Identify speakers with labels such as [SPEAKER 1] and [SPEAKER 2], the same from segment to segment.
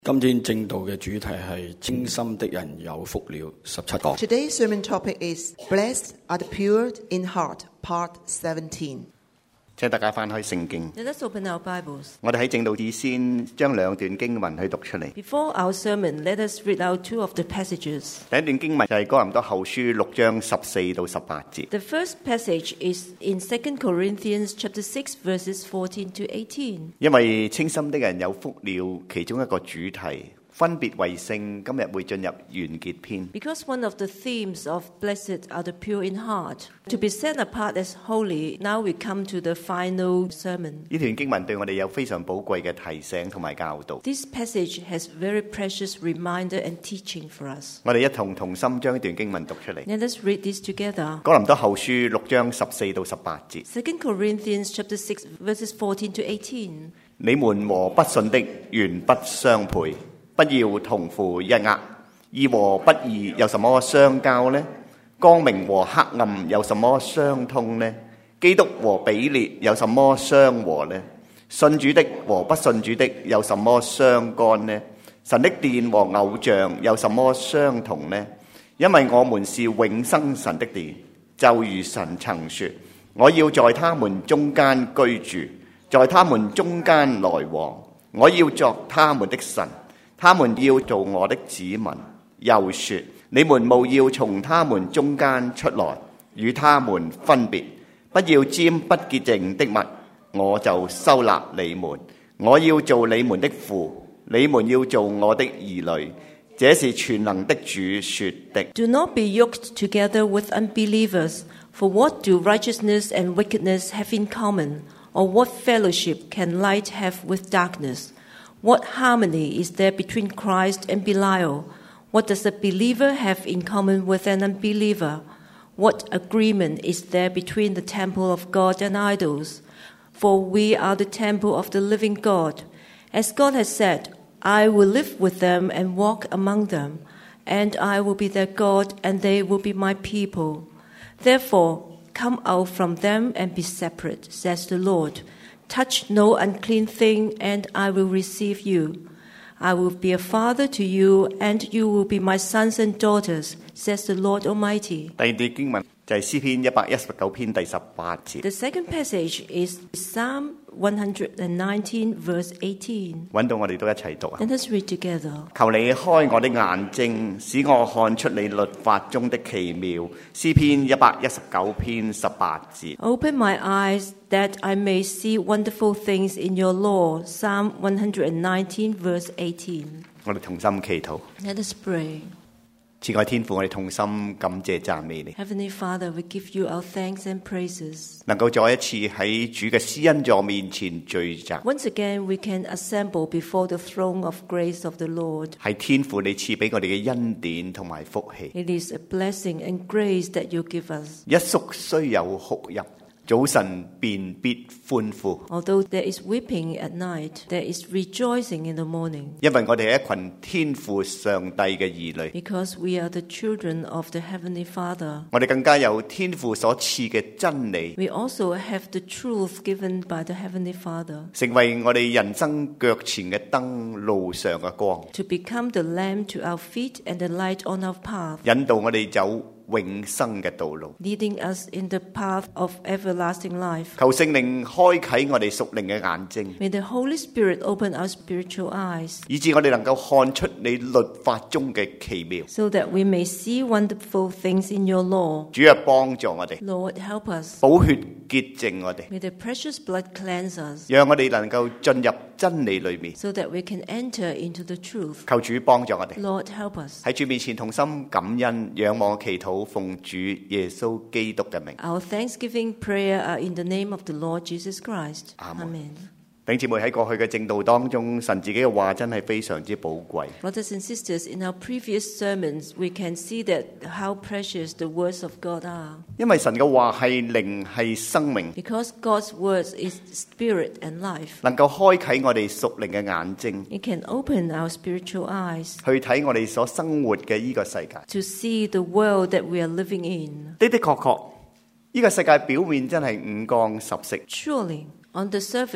[SPEAKER 1] 今天正道嘅主題係清心的人有福了17講。
[SPEAKER 2] Today's sermon topic is Blessed are the pure in heart, part 17.
[SPEAKER 3] 請大家翻開聖經。
[SPEAKER 4] Let us open our Bibles.
[SPEAKER 3] 我哋喺正道之先將兩段經文去讀出嚟。
[SPEAKER 4] Before our sermon, let us read out two of the passages.
[SPEAKER 3] 第一段經文就係哥林多後書6章14到18節。
[SPEAKER 4] The first passage is in 2 Corinthians chapter 6 verses 14 to 18.
[SPEAKER 3] 因為清心的人有福了，其中一個主題分別為聖，今日會進入完結篇。
[SPEAKER 4] Because one of the themes of blessed are the pure in heart, to be set apart as holy, now we come to the final sermon.
[SPEAKER 3] 呢段經文對我哋有非常寶貴嘅提醒同埋教導。
[SPEAKER 4] This passage has very precious reminder and teaching for us.
[SPEAKER 3] 我哋一同心將呢段經文讀出嚟。
[SPEAKER 4] Let us read this together.
[SPEAKER 3] 哥林多後書6章14到18節。
[SPEAKER 4] 2 Corinthians chapter 6 verses 14 to 18.
[SPEAKER 3] 你們和不信的原不相配，不要同負一軛。義和不義有什麼相交呢？光明和黑暗有什麼相通呢？基督和比列有什麼相和呢？信主的和不信主的有什麼相干呢？神的殿和偶像有什麼相同呢？因為我們是永生神的殿，就如神曾說：我要在他們中間居住，在他們中間來往，我要作他們的神，他們要做我的子民。又說：你們務要從他們中間出來，與他們分別，不要沾不潔淨的物，我就收納你們。我要做你們的父，你們要做我的兒女。這是全能的主說的。
[SPEAKER 4] Do not be yoked together with unbelievers, for what do righteousness and wickedness have in common? Or what fellowship can light have with darkness? What harmony is there between Christ and Belial? What does a believer have in common with an unbeliever? What agreement is there between the temple of God and idols? For we are the temple of the living God. As God has said, I will live with them and walk among them, and I will be their God, and they will be my people. Therefore, come out from them and be separate, says the Lord. Touch no unclean thing, and I will receive you. I will be a father to you, and you will be my sons and daughters, says the Lord Almighty.
[SPEAKER 3] 第二段經文就係詩篇119篇第18節。
[SPEAKER 4] The second passage is Psalm 119, verse 18.
[SPEAKER 3] 揾到我哋都一齊讀啊！
[SPEAKER 4] Let us read together.
[SPEAKER 3] 求你開我的眼睛，使我看出你律法中的奇妙。詩篇119篇18節。
[SPEAKER 4] Open my eyes that I may see wonderful things in your law. Psalm 119, verse 18.
[SPEAKER 3] 我哋同心祈禱。
[SPEAKER 4] Let us pray.
[SPEAKER 3] 慈愛天父，我哋同心感謝讚美你，
[SPEAKER 4] Heavenly Father, we give you our thanks and praises.
[SPEAKER 3] 能夠再一次喺主嘅施恩座面前聚集，
[SPEAKER 4] Once again, we can assemble before the throne of grace of the Lord.
[SPEAKER 3] 係天父你賜俾我哋嘅恩典同埋福氣。
[SPEAKER 4] It is a blessing and grace that you give us.
[SPEAKER 3] 一宿雖有哭泣，早晨便必歡呼，
[SPEAKER 4] Although there is weeping at night, there is rejoicing in the morning.
[SPEAKER 3] 因為我哋係一群天父上帝嘅兒女，
[SPEAKER 4] Because we are the children of the Heavenly Father.
[SPEAKER 3] 我哋更加有天父所賜嘅真理，
[SPEAKER 4] We also have the truth given by the Heavenly Father
[SPEAKER 3] 成為我哋人生腳前嘅燈，路上嘅光，
[SPEAKER 4] to become the lamp to our feet and the light on our path,
[SPEAKER 3] 引導我哋走永生嘅道路。
[SPEAKER 4] leading us in the path of everlasting life.
[SPEAKER 3] 求聖靈開啟我哋屬靈嘅眼睛，
[SPEAKER 4] May the Holy Spirit open our spiritual eyes
[SPEAKER 3] 以致我哋能夠看出你律法中嘅奇妙。
[SPEAKER 4] so that we may see wonderful things in your law.
[SPEAKER 3] 主啊，幫助我哋，
[SPEAKER 4] Lord, help us.
[SPEAKER 3] 寶血潔淨我哋，
[SPEAKER 4] May the precious blood cleanse us
[SPEAKER 3] 讓我哋能夠進入真理裏面。
[SPEAKER 4] so that we can enter into the truth.
[SPEAKER 3] 求主幫助我哋，
[SPEAKER 4] Lord, help us.
[SPEAKER 3] 喺主面前同心感恩，仰望祈禱，奉主耶穌基督嘅名。
[SPEAKER 4] Our thanksgiving prayer are in the name of the Lord Jesus Christ.
[SPEAKER 3] Amen.
[SPEAKER 4] Amen.
[SPEAKER 3] 弟兄姊妹，喺過去嘅正道當中，神自己嘅話真係非常之寶貴。
[SPEAKER 4] Brothers and sisters, in our previous sermons, we can see that how precious the words of God are.
[SPEAKER 3] 因為神嘅話係靈係生命，
[SPEAKER 4] Because God's words is spirit and life.
[SPEAKER 3] 能夠開啟我哋屬靈嘅眼睛，
[SPEAKER 4] It can open our spiritual eyes
[SPEAKER 3] 去睇我哋所生活嘅呢個世界。
[SPEAKER 4] to see the world that we are living in.
[SPEAKER 3] 的確，呢個世界表面真係五光十色，
[SPEAKER 4] Surely, on the surface,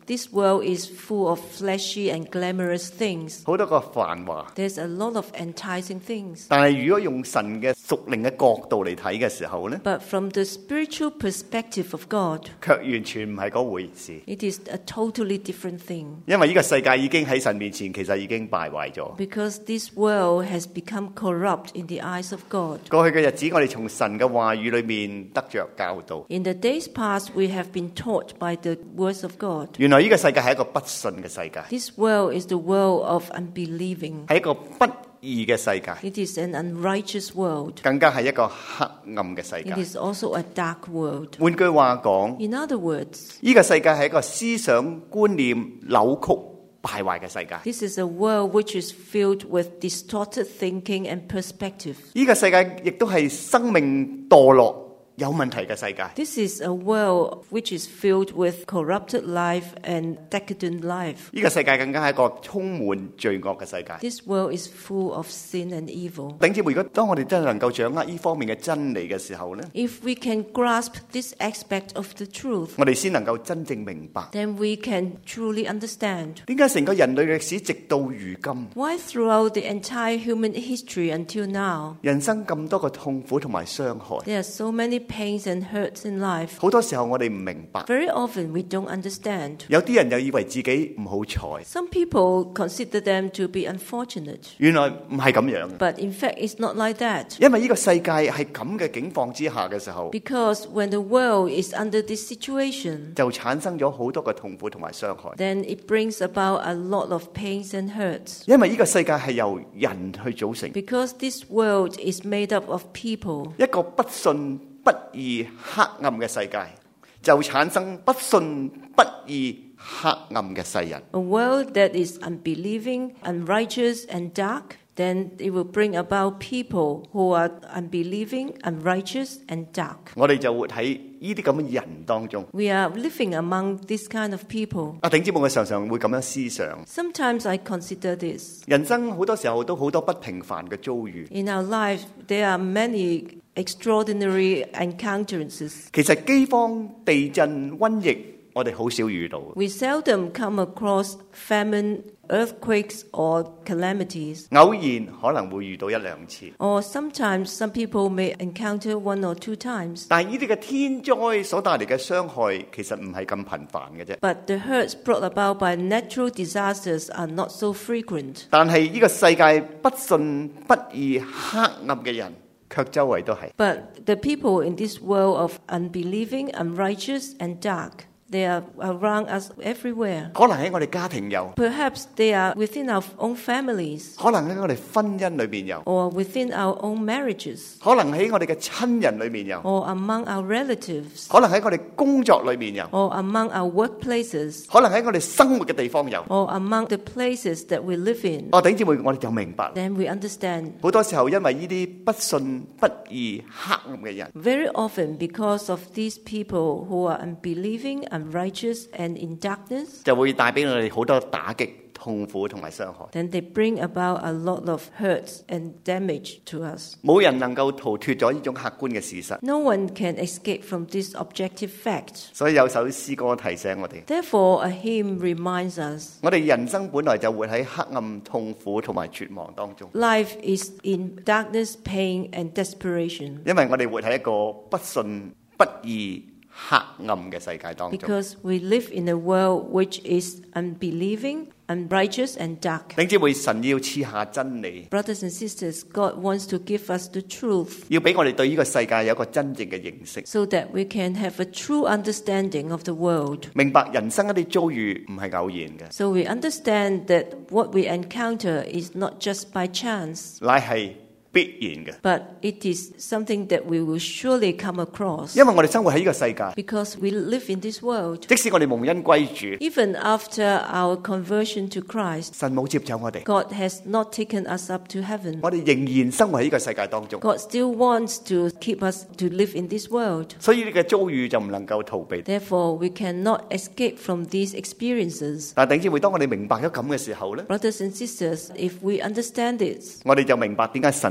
[SPEAKER 4] this world is full of fleshy and glamorous things.
[SPEAKER 3] 好多個繁華。
[SPEAKER 4] There's a lot of enticing things.
[SPEAKER 3] 但係如果用神嘅屬靈嘅角度嚟睇嘅時候呢，
[SPEAKER 4] But from the spiritual perspective of God,
[SPEAKER 3] 卻完全唔係嗰回事。
[SPEAKER 4] it is a totally different thing.
[SPEAKER 3] 因為呢個世界已經喺神面前其實已經敗壞咗。
[SPEAKER 4] Because this world has become corrupt in the eyes of God.
[SPEAKER 3] 過去嘅日子，我哋從神嘅話語裏面得着教導。
[SPEAKER 4] In the days past, we have been taught by the words of God.
[SPEAKER 3] 原來呢個世界係一個不信嘅世界，
[SPEAKER 4] This world is the world of unbelieving.
[SPEAKER 3] 係一個不義嘅世界，
[SPEAKER 4] It is an unrighteous world.
[SPEAKER 3] 更加係一個黑暗嘅世
[SPEAKER 4] It
[SPEAKER 3] 界。
[SPEAKER 4] is also a dark world.
[SPEAKER 3] 換句話講，
[SPEAKER 4] In other words,
[SPEAKER 3] 呢個世界係一個思想觀念扭曲敗壞嘅世界。
[SPEAKER 4] this is a world which is filled with distorted thinking and perspective.
[SPEAKER 3] 呢個世界亦都係生命墮落有問題嘅世界。
[SPEAKER 4] This is a world which is filled with corrupted life and decadent life.
[SPEAKER 3] 呢個世界更加係一個充滿罪惡嘅世界。
[SPEAKER 4] This world is full of sin and evil.
[SPEAKER 3] 弟兄姊妹，如果當我哋真係能夠掌握呢方面嘅真理嘅時候呢，
[SPEAKER 4] If we can grasp this aspect of the truth,
[SPEAKER 3] 我哋先能夠真正明白
[SPEAKER 4] then we can truly understand
[SPEAKER 3] 點解成個人類歷史直到如今，
[SPEAKER 4] why throughout the entire human history until now,
[SPEAKER 3] 人生咁多個痛苦同埋傷害。
[SPEAKER 4] there are so many pains and hurts in life.
[SPEAKER 3] 好多時候我哋唔明白，
[SPEAKER 4] Very often we don't understand.
[SPEAKER 3] 有啲人又以為自己唔好彩，
[SPEAKER 4] Some people consider them to be unfortunate,
[SPEAKER 3] 原來唔係咁樣。
[SPEAKER 4] but in fact it's not like that.
[SPEAKER 3] 因為呢個世界係咁嘅境況之下嘅時候，
[SPEAKER 4] Because when the world is under this situation,
[SPEAKER 3] 就產生咗好多嘅痛苦同埋傷害。
[SPEAKER 4] then it brings about a lot of pains and hurts.
[SPEAKER 3] 因為呢個世界係由人去組成，
[SPEAKER 4] Because this world is made up of people.
[SPEAKER 3] 一個不信不義黑暗嘅世界，就產生不信不義黑暗嘅世人。
[SPEAKER 4] A world that is unbelieving, unrighteous, and dark, then it will bring about people who are unbelieving, unrighteous, and dark.
[SPEAKER 3] 我哋就活喺呢啲咁嘅人當中。
[SPEAKER 4] We are living among this kind of people.
[SPEAKER 3] 弟兄姊妹，我常常會咁樣思想，
[SPEAKER 4] Sometimes I consider this.
[SPEAKER 3] 人生好多時候都好多不平凡嘅遭遇。
[SPEAKER 4] In our life, there are many extraordinary encounters.
[SPEAKER 3] 其實饑荒、地震、瘟疫，我哋好少遇到。
[SPEAKER 4] We seldom come across famine, earthquakes, or calamities.
[SPEAKER 3] 偶然可能會遇到一兩次，
[SPEAKER 4] Or sometimes some people may encounter one or two times.
[SPEAKER 3] 但係呢啲嘅天災所帶嚟嘅傷害，其實唔係咁頻繁嘅啫。
[SPEAKER 4] But the hurts brought about by natural disasters are not so frequent.
[SPEAKER 3] 但係呢個世界不信不義黑暗嘅人，卻周圍都係。
[SPEAKER 4] But the people in this world of unbelieving, unrighteous, and dark, they are around us everywhere.
[SPEAKER 3] 可能喺我哋家庭有，
[SPEAKER 4] Perhaps they are within our own families
[SPEAKER 3] 可能喺我哋婚姻裏面有，
[SPEAKER 4] or within our own marriages
[SPEAKER 3] 可能喺我哋嘅親人裏面有，
[SPEAKER 4] or among our relatives
[SPEAKER 3] 可能喺我哋工作裏面有，
[SPEAKER 4] or among our workplaces
[SPEAKER 3] 可能喺我哋生活嘅地方有。
[SPEAKER 4] or among the places that we live in.
[SPEAKER 3] 弟兄姊妹，我哋就明白，
[SPEAKER 4] Then we understand
[SPEAKER 3] 好多時候因為呢啲不信不義黑暗嘅人，
[SPEAKER 4] very often because of these people who are unbelieving, unrighteous, and in darkness,
[SPEAKER 3] 就會帶俾我哋好多打擊、痛苦同埋傷害。
[SPEAKER 4] then they bring about a lot of hurts and damage to us.
[SPEAKER 3] 冇人能夠逃脫咗呢種客觀嘅事實，
[SPEAKER 4] No one can escape from this objective fact.
[SPEAKER 3] 所以有首詩歌提醒我哋，
[SPEAKER 4] Therefore, a hymn reminds us
[SPEAKER 3] 我哋人生本來就活喺黑暗、痛苦同埋絕望當中，
[SPEAKER 4] life is in darkness, pain, and desperation.
[SPEAKER 3] 因為我哋活喺一個不信不義黑暗嘅世界當中。
[SPEAKER 4] Because we live in a world which is unbelieving, unrighteous, and dark.
[SPEAKER 3] 弟兄姊妹，神要賜下真理，
[SPEAKER 4] Brothers and sisters, God wants to give us the truth
[SPEAKER 3] 要俾我哋對呢個世界有一個真正嘅認識，
[SPEAKER 4] so that we can have a true understanding of the world.
[SPEAKER 3] 明白人生一啲遭遇唔係偶然嘅，
[SPEAKER 4] So we understand that what we encounter is not just by chance,
[SPEAKER 3] 乃係必然嘅。
[SPEAKER 4] but it is something that we will surely come across.
[SPEAKER 3] 因為我哋生活喺呢個世界，
[SPEAKER 4] Because we live in this world.
[SPEAKER 3] 即使我哋蒙恩歸主，
[SPEAKER 4] Even after our conversion to Christ,
[SPEAKER 3] 神冇接走我哋，
[SPEAKER 4] God has not taken us up to heaven.
[SPEAKER 3] 我哋仍然生活喺呢個世界當中，
[SPEAKER 4] God still wants to keep us to live in this world.
[SPEAKER 3] 所以呢個遭遇就唔能夠逃避。
[SPEAKER 4] Therefore, we cannot escape from these experiences.
[SPEAKER 3] 但係弟兄姊妹，當我哋明白咗咁嘅時候呢，
[SPEAKER 4] Brothers and sisters, if we understand it,
[SPEAKER 3] 我哋就明白點解神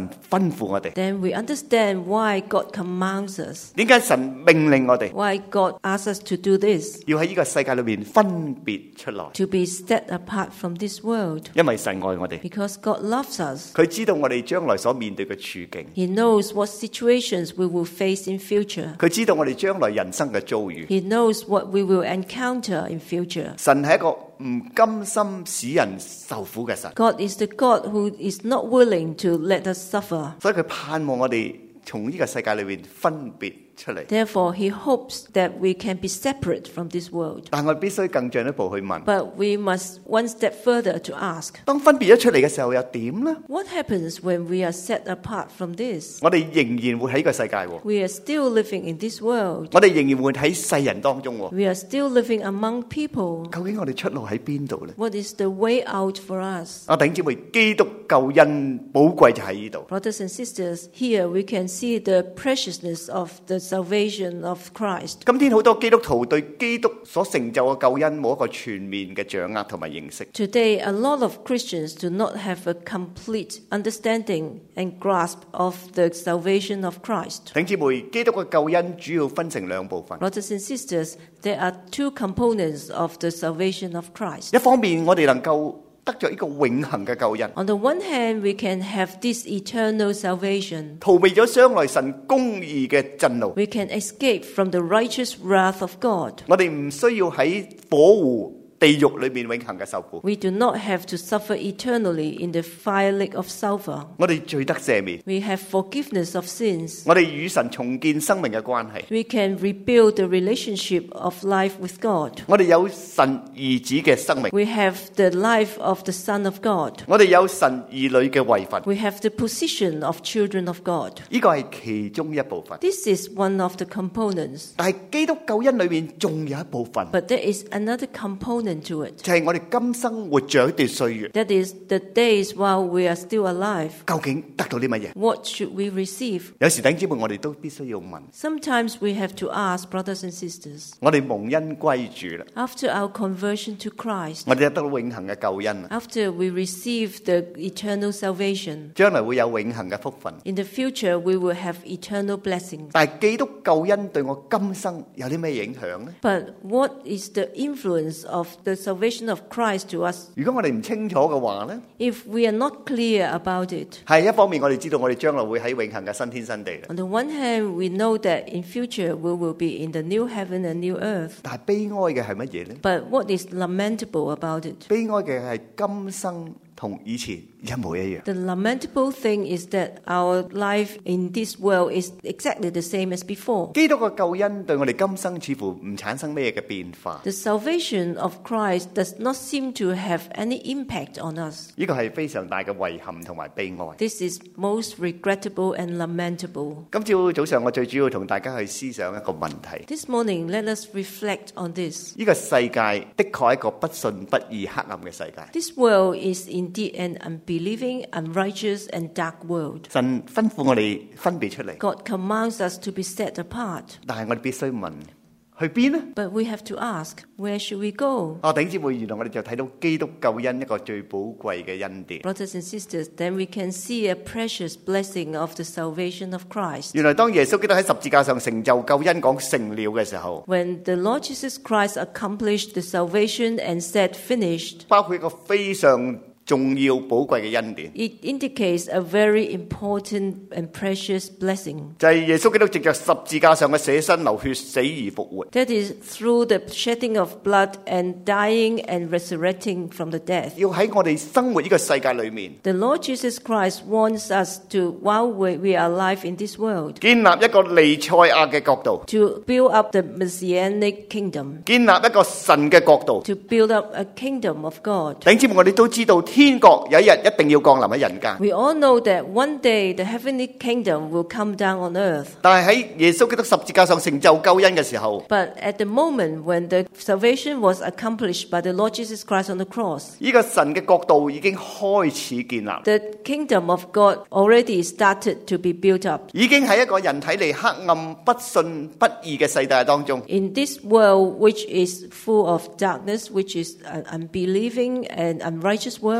[SPEAKER 3] 吩咐我哋？
[SPEAKER 4] then we understand why God commands us,
[SPEAKER 3] 點解神命令我哋
[SPEAKER 4] why God asks us to do this,
[SPEAKER 3] 要喺呢個世界裏面分別出來？
[SPEAKER 4] to be set apart from this world.
[SPEAKER 3] 因為神愛我哋，
[SPEAKER 4] Because God loves us.
[SPEAKER 3] 佢知道我哋將來所面對嘅處境，
[SPEAKER 4] He knows what situations we will face in future.
[SPEAKER 3] 佢知道我哋將來人生嘅遭遇。
[SPEAKER 4] He knows what we will encounter in future.
[SPEAKER 3] 神係一個唔甘心使人受苦嘅神，
[SPEAKER 4] God is the God who is not willing to let us suffer.
[SPEAKER 3] 所以佢盼望我哋從呢個世界裏面分別出嚟。
[SPEAKER 4] Therefore, He hopes that we can be separate from this world.
[SPEAKER 3] 但我哋必須更進一步去問：
[SPEAKER 4] But we must one step further to ask,
[SPEAKER 3] 當分別咗出嚟嘅時候又點呢？
[SPEAKER 4] what happens when we are set apart from this?
[SPEAKER 3] 我哋仍然會喺呢個世界喎，
[SPEAKER 4] We are still living in this world.
[SPEAKER 3] 我哋仍然會喺世人當中喎。
[SPEAKER 4] We are still living among people.
[SPEAKER 3] 究竟我哋出路喺邊度呢？
[SPEAKER 4] What is the way out for us?
[SPEAKER 3] 弟兄姊妹，基督救恩寶貴就喺呢度。
[SPEAKER 4] Brothers and sisters, here we can see the preciousness of the salvation of Christ.
[SPEAKER 3] 今天好多基督徒對基督所成就嘅救恩冇一個全面嘅掌握同埋認識。
[SPEAKER 4] Today, a lot of Christians do not have a complete understanding and grasp of the salvation of Christ.
[SPEAKER 3] 弟兄姊妹，基督嘅救恩主要分成兩部分。
[SPEAKER 4] Brothers and sisters, there are two components of the salvation of Christ.
[SPEAKER 3] 一方面，我哋能夠得着一個永恆嘅救恩，
[SPEAKER 4] On the one hand, we can have this eternal salvation.
[SPEAKER 3] 逃避咗將來神公義嘅震怒。
[SPEAKER 4] We can escape from the righteous wrath of God.
[SPEAKER 3] 我哋唔需要喺火湖地獄裏面永恆嘅受苦。
[SPEAKER 4] We do not have to suffer eternally in the fire lake of sulfur.
[SPEAKER 3] 我哋罪得赦免，
[SPEAKER 4] We have forgiveness of sins.
[SPEAKER 3] 我哋與神重建生命嘅關係。
[SPEAKER 4] We can rebuild the relationship of life with God.
[SPEAKER 3] 我哋有神兒子嘅生命，
[SPEAKER 4] We have the life of the Son of God.
[SPEAKER 3] 我哋有神兒女嘅位份。
[SPEAKER 4] We have the position of children of God.
[SPEAKER 3] 呢個係其中一部分。
[SPEAKER 4] This is one of the components.
[SPEAKER 3] 但係基督救恩裏面仲有一部分，
[SPEAKER 4] But there is another component to it.
[SPEAKER 3] 就係我哋今生活着一段歲月，
[SPEAKER 4] That is the days while we are still alive.
[SPEAKER 3] 究竟得到啲乜嘢？
[SPEAKER 4] What should we receive?
[SPEAKER 3] 有時弟兄姊妹，我哋都必須要問：
[SPEAKER 4] Sometimes we have to ask, brothers and sisters,
[SPEAKER 3] 我哋蒙恩歸主啦，
[SPEAKER 4] after our conversion to Christ,
[SPEAKER 3] 我哋得到永恆嘅救恩啦，
[SPEAKER 4] after we receive the eternal salvation,
[SPEAKER 3] 將來會有永恆嘅福分。
[SPEAKER 4] in the future we will have eternal blessings.
[SPEAKER 3] 但係基督救恩對我今生有啲咩影響呢？
[SPEAKER 4] But what is the influence of the salvation of Christ to us?
[SPEAKER 3] 如果我哋唔清楚嘅話呢，
[SPEAKER 4] If we are not clear about it,
[SPEAKER 3] 係一方面我哋知道我哋將來會喺永恆嘅新天新地啦，
[SPEAKER 4] on the one hand, we know that in future we will be in the new heaven and new earth.
[SPEAKER 3] 但係悲哀嘅係乜嘢呢？
[SPEAKER 4] But what is lamentable about it?
[SPEAKER 3] 悲哀嘅係今生同以前一模一樣。
[SPEAKER 4] The lamentable thing is that our life in this world is exactly the same as before.
[SPEAKER 3] 基督嘅救恩對我哋今生似乎唔產生咩嘅變化，
[SPEAKER 4] The salvation of Christ does not seem to have any impact on us.
[SPEAKER 3] 呢個係非常大嘅遺憾同埋悲哀。
[SPEAKER 4] This is most regrettable and lamentable.
[SPEAKER 3] 今朝早上我最主要同大家去思想一個問題：
[SPEAKER 4] This morning, let us reflect on this.
[SPEAKER 3] 呢個世界的確係一個不信不義黑暗嘅世界。
[SPEAKER 4] This world is indeed an unbelieving, unrighteous, and dark world.
[SPEAKER 3] 神吩咐我哋分別出嚟，
[SPEAKER 4] God commands us to be set apart.
[SPEAKER 3] 但係我哋必須問：去邊呢？
[SPEAKER 4] But we have to ask, where should we go?
[SPEAKER 3] 弟兄姊妹，原來我哋就睇到基督救恩一個最寶貴嘅恩典。
[SPEAKER 4] Brothers and sisters, then we can see a precious blessing of the salvation of Christ.
[SPEAKER 3] 原來當耶穌基督喺十字架上成就救恩講成了嘅時候，
[SPEAKER 4] When the Lord Jesus Christ accomplished the salvation and said finished,
[SPEAKER 3] 包括一個非常重要寶貴嘅恩典，
[SPEAKER 4] it indicates a very important and precious blessing.
[SPEAKER 3] 就係耶穌基督藉着十字架上嘅捨身流血死而復活。
[SPEAKER 4] That is through the shedding of blood and dying and resurrecting from the death.
[SPEAKER 3] 要喺我哋生活呢個世界裏面，
[SPEAKER 4] The Lord Jesus Christ wants us to, while we are alive in this world,
[SPEAKER 3] 建立一個彌賽亞嘅國度，
[SPEAKER 4] to build up the Messianic kingdom,
[SPEAKER 3] 建立一個神嘅國度。
[SPEAKER 4] to build up a kingdom of God.
[SPEAKER 3] 弟兄姊妹，我哋都知道天國有一日一定要降臨喺人間，
[SPEAKER 4] We all know that one day the heavenly kingdom will come down on earth.
[SPEAKER 3] 但係喺耶穌基督十字架上成就救恩嘅時候，
[SPEAKER 4] But at the moment when the salvation was accomplished by the Lord Jesus Christ on the cross,
[SPEAKER 3] 呢個神嘅國度已經開始建立，
[SPEAKER 4] the kingdom of God already started to be built up.
[SPEAKER 3] 已經喺一個人睇嚟黑暗、不信、不義嘅世界當中，
[SPEAKER 4] In this world which is full of darkness, which is an unbelieving and unrighteous world,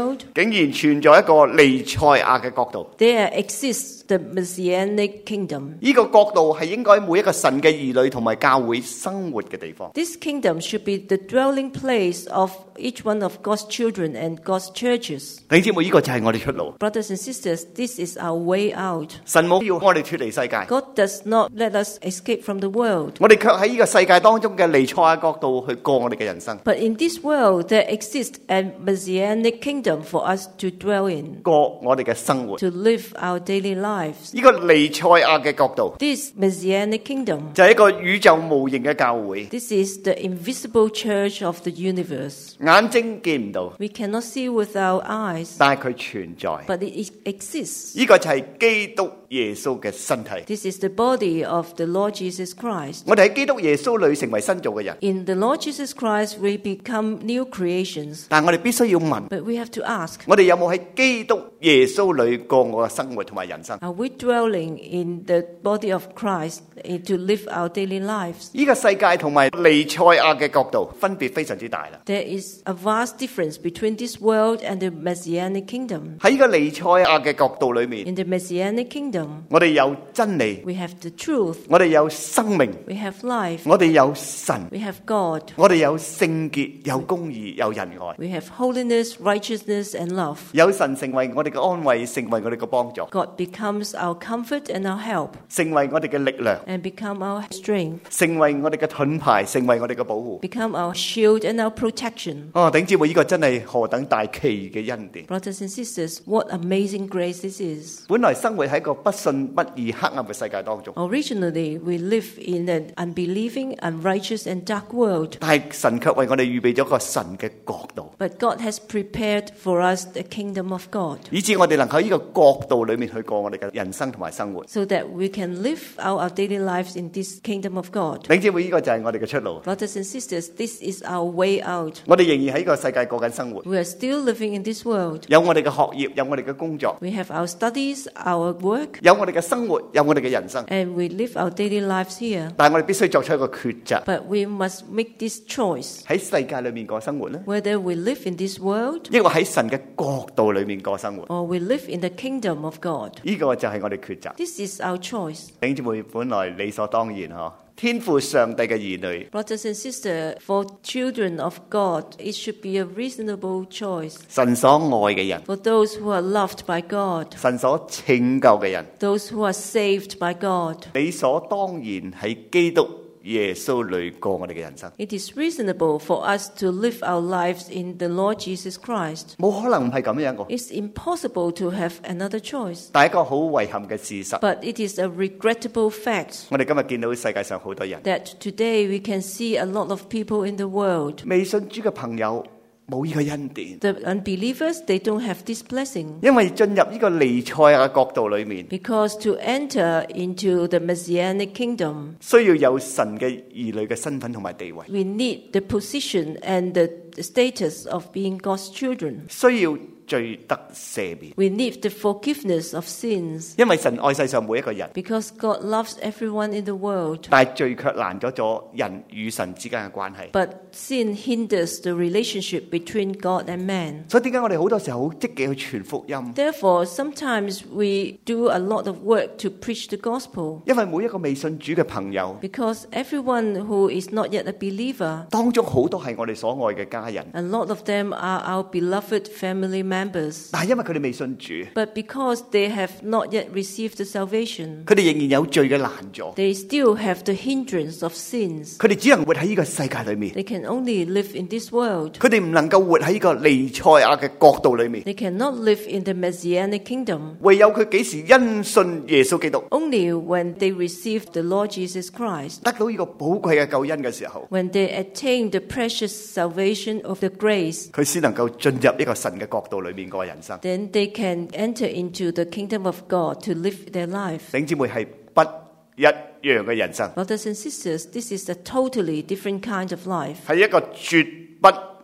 [SPEAKER 4] world,
[SPEAKER 3] 竟然存在一個彌賽亞嘅國度。
[SPEAKER 4] there exists the Messianic kingdom.
[SPEAKER 3] 呢個國度係應該每一個神嘅兒女同埋教會生活嘅地方。
[SPEAKER 4] This kingdom should be the dwelling place of each one of God's children and God's churches.
[SPEAKER 3] 弟兄姊妹，呢個就係我哋出路。
[SPEAKER 4] Brothers and sisters, this is our way out.
[SPEAKER 3] 神冇要我哋脱離世界，
[SPEAKER 4] God does not let us escape from the world.
[SPEAKER 3] 我哋卻喺呢個世界當中嘅彌賽亞國度去過我哋嘅人生，
[SPEAKER 4] But in this world, there exists a Messianic kingdom for us to dwell in,
[SPEAKER 3] 過我哋嘅生活。
[SPEAKER 4] to live our daily lives.
[SPEAKER 3] 呢個彌賽亞嘅國度
[SPEAKER 4] This Messianic kingdom,
[SPEAKER 3] 就係一個宇宙無形嘅教會，
[SPEAKER 4] this is the invisible church of the universe.
[SPEAKER 3] 眼睛見唔到，
[SPEAKER 4] We cannot see with our eyes,
[SPEAKER 3] 但係佢存在。
[SPEAKER 4] but it exists.
[SPEAKER 3] 呢個就係基督耶穌嘅身體。
[SPEAKER 4] This is the body of the Lord Jesus Christ.
[SPEAKER 3] 我哋喺基督耶穌裏成為新造嘅人，
[SPEAKER 4] In the Lord Jesus Christ, we become new creations.
[SPEAKER 3] 但我哋必須要問：
[SPEAKER 4] But we have to ask,
[SPEAKER 3] 我哋有冇喺基督耶穌裏過我嘅生活同埋人生？
[SPEAKER 4] are we dwelling in the body of Christ to live our daily lives?
[SPEAKER 3] 呢個世界同埋彌賽亞嘅國度分別非常之大啦。
[SPEAKER 4] There is a vast difference between this world and the Messianic kingdom.
[SPEAKER 3] 喺呢個彌賽亞嘅國度裏面，
[SPEAKER 4] In the Messianic kingdom,
[SPEAKER 3] 我哋有真理，
[SPEAKER 4] we have the truth,
[SPEAKER 3] 我哋有生命，
[SPEAKER 4] we have life,
[SPEAKER 3] 我哋有神，
[SPEAKER 4] we have God,
[SPEAKER 3] 我哋有聖潔，有公義，有仁愛，
[SPEAKER 4] we have holiness, righteousness, and love.
[SPEAKER 3] 有神成為我哋嘅安慰，成為我哋嘅幫助，
[SPEAKER 4] God becomes our comfort and our help,
[SPEAKER 3] 成為我哋嘅力量，
[SPEAKER 4] and become our strength,
[SPEAKER 3] 成為我哋嘅盾牌，成為我哋嘅保護。
[SPEAKER 4] become our shield and our protection.
[SPEAKER 3] 哦，頂姊妹，呢個真係何等大奇嘅恩典！
[SPEAKER 4] Brothers and sisters, what amazing grace this is.
[SPEAKER 3] 本來生活喺一個不信不義黑暗嘅世界當中，
[SPEAKER 4] Originally, we live in an unbelieving, unrighteous, and dark world.
[SPEAKER 3] 但係神卻為我哋預備咗個神嘅國度，
[SPEAKER 4] But God has prepared for us the kingdom of God,
[SPEAKER 3] 以致我哋能夠喺呢個國度裏面去過我哋嘅人生同埋生活。
[SPEAKER 4] so that we can live out our daily lives in this kingdom of God.
[SPEAKER 3] 頂姊妹，呢個就係我哋嘅出路。
[SPEAKER 4] Brothers and sisters, this is our way out.
[SPEAKER 3] 我哋仍然喺呢個世界過緊生活，
[SPEAKER 4] We are still living in this world.
[SPEAKER 3] 有我哋嘅學業，有我哋嘅工作，
[SPEAKER 4] We have our studies, our work,
[SPEAKER 3] 有我哋嘅生活，有我哋嘅人生。
[SPEAKER 4] and we live our daily lives here.
[SPEAKER 3] 但係我哋必須作出一個抉擇，
[SPEAKER 4] But we must make this choice,
[SPEAKER 3] 喺世界裏面過生活呢，
[SPEAKER 4] whether we live in this world
[SPEAKER 3] 抑或喺神嘅國度裏面過生活。
[SPEAKER 4] or we live in the kingdom of God.
[SPEAKER 3] 呢個就係我哋抉擇。
[SPEAKER 4] This is our choice.
[SPEAKER 3] 頂姊妹，本來理所當然嗬，天父上帝嘅兒女，
[SPEAKER 4] Brothers and sisters, for children of God, it should be a reasonable choice.
[SPEAKER 3] 神所愛嘅人，
[SPEAKER 4] For those who are loved by God,
[SPEAKER 3] 神所拯救嘅人，
[SPEAKER 4] those who are saved by God,
[SPEAKER 3] 理所當然喺基督耶穌裏過我哋嘅人生。
[SPEAKER 4] it is reasonable for us to live our lives in the Lord Jesus Christ.
[SPEAKER 3] 冇可能唔係咁樣嘅，
[SPEAKER 4] It's impossible to have another choice.
[SPEAKER 3] 但係一個好遺憾嘅事實，
[SPEAKER 4] But it is a regrettable fact
[SPEAKER 3] 我哋今日見到世界上好多人，
[SPEAKER 4] that today we can see a lot of people in the world.
[SPEAKER 3] 未信主嘅朋友冇呢個恩典，
[SPEAKER 4] The unbelievers, they don't have this blessing.
[SPEAKER 3] 因為進入呢個彌賽亞嘅國度裏面，
[SPEAKER 4] Because to enter into the Messianic kingdom,
[SPEAKER 3] 需要有神嘅兒女嘅身份同埋地位，
[SPEAKER 4] we need the position and the status of being God's children.
[SPEAKER 3] 需要罪得赦免，
[SPEAKER 4] We need the forgiveness of sins
[SPEAKER 3] 因為神愛世上每一個人，
[SPEAKER 4] because God loves everyone in the world.
[SPEAKER 3] 但係罪卻攔咗人與神之間嘅關係。
[SPEAKER 4] But sin hinders the relationship between God and man.
[SPEAKER 3] 所以點解我哋好多時候好積極去傳福音？
[SPEAKER 4] Therefore, sometimes we do a lot of work to preach the gospel
[SPEAKER 3] 因為每一個未信主嘅朋友
[SPEAKER 4] because everyone who is not yet a believer,
[SPEAKER 3] 當中好多係我哋所愛嘅家人，
[SPEAKER 4] a lot of them are our beloved family members.
[SPEAKER 3] 但係因為佢哋未信主，
[SPEAKER 4] But because they have not yet received the salvation,
[SPEAKER 3] 佢哋仍然有罪嘅攔阻，
[SPEAKER 4] they still have the hindrance of sins.
[SPEAKER 3] 佢哋只能活喺呢個世界裏面，
[SPEAKER 4] They can only live in this world.
[SPEAKER 3] 佢哋唔能夠活喺呢個彌賽亞嘅國度裏面。
[SPEAKER 4] They cannot live in the Messianic kingdom.
[SPEAKER 3] 唯有佢幾時因信耶穌基督，
[SPEAKER 4] Only when they receive the Lord Jesus Christ,
[SPEAKER 3] 得到呢個寶貴嘅救恩嘅時候，
[SPEAKER 4] when they attain the precious salvation of the grace,
[SPEAKER 3] 佢先能夠進入呢個神嘅國度裏面過人生。
[SPEAKER 4] then they can enter into the kingdom of God to live their life.
[SPEAKER 3] 弟兄姊妹係不一樣嘅人生，
[SPEAKER 4] Brothers and sisters, this is a totally different kind of life.
[SPEAKER 3] 係一個絕不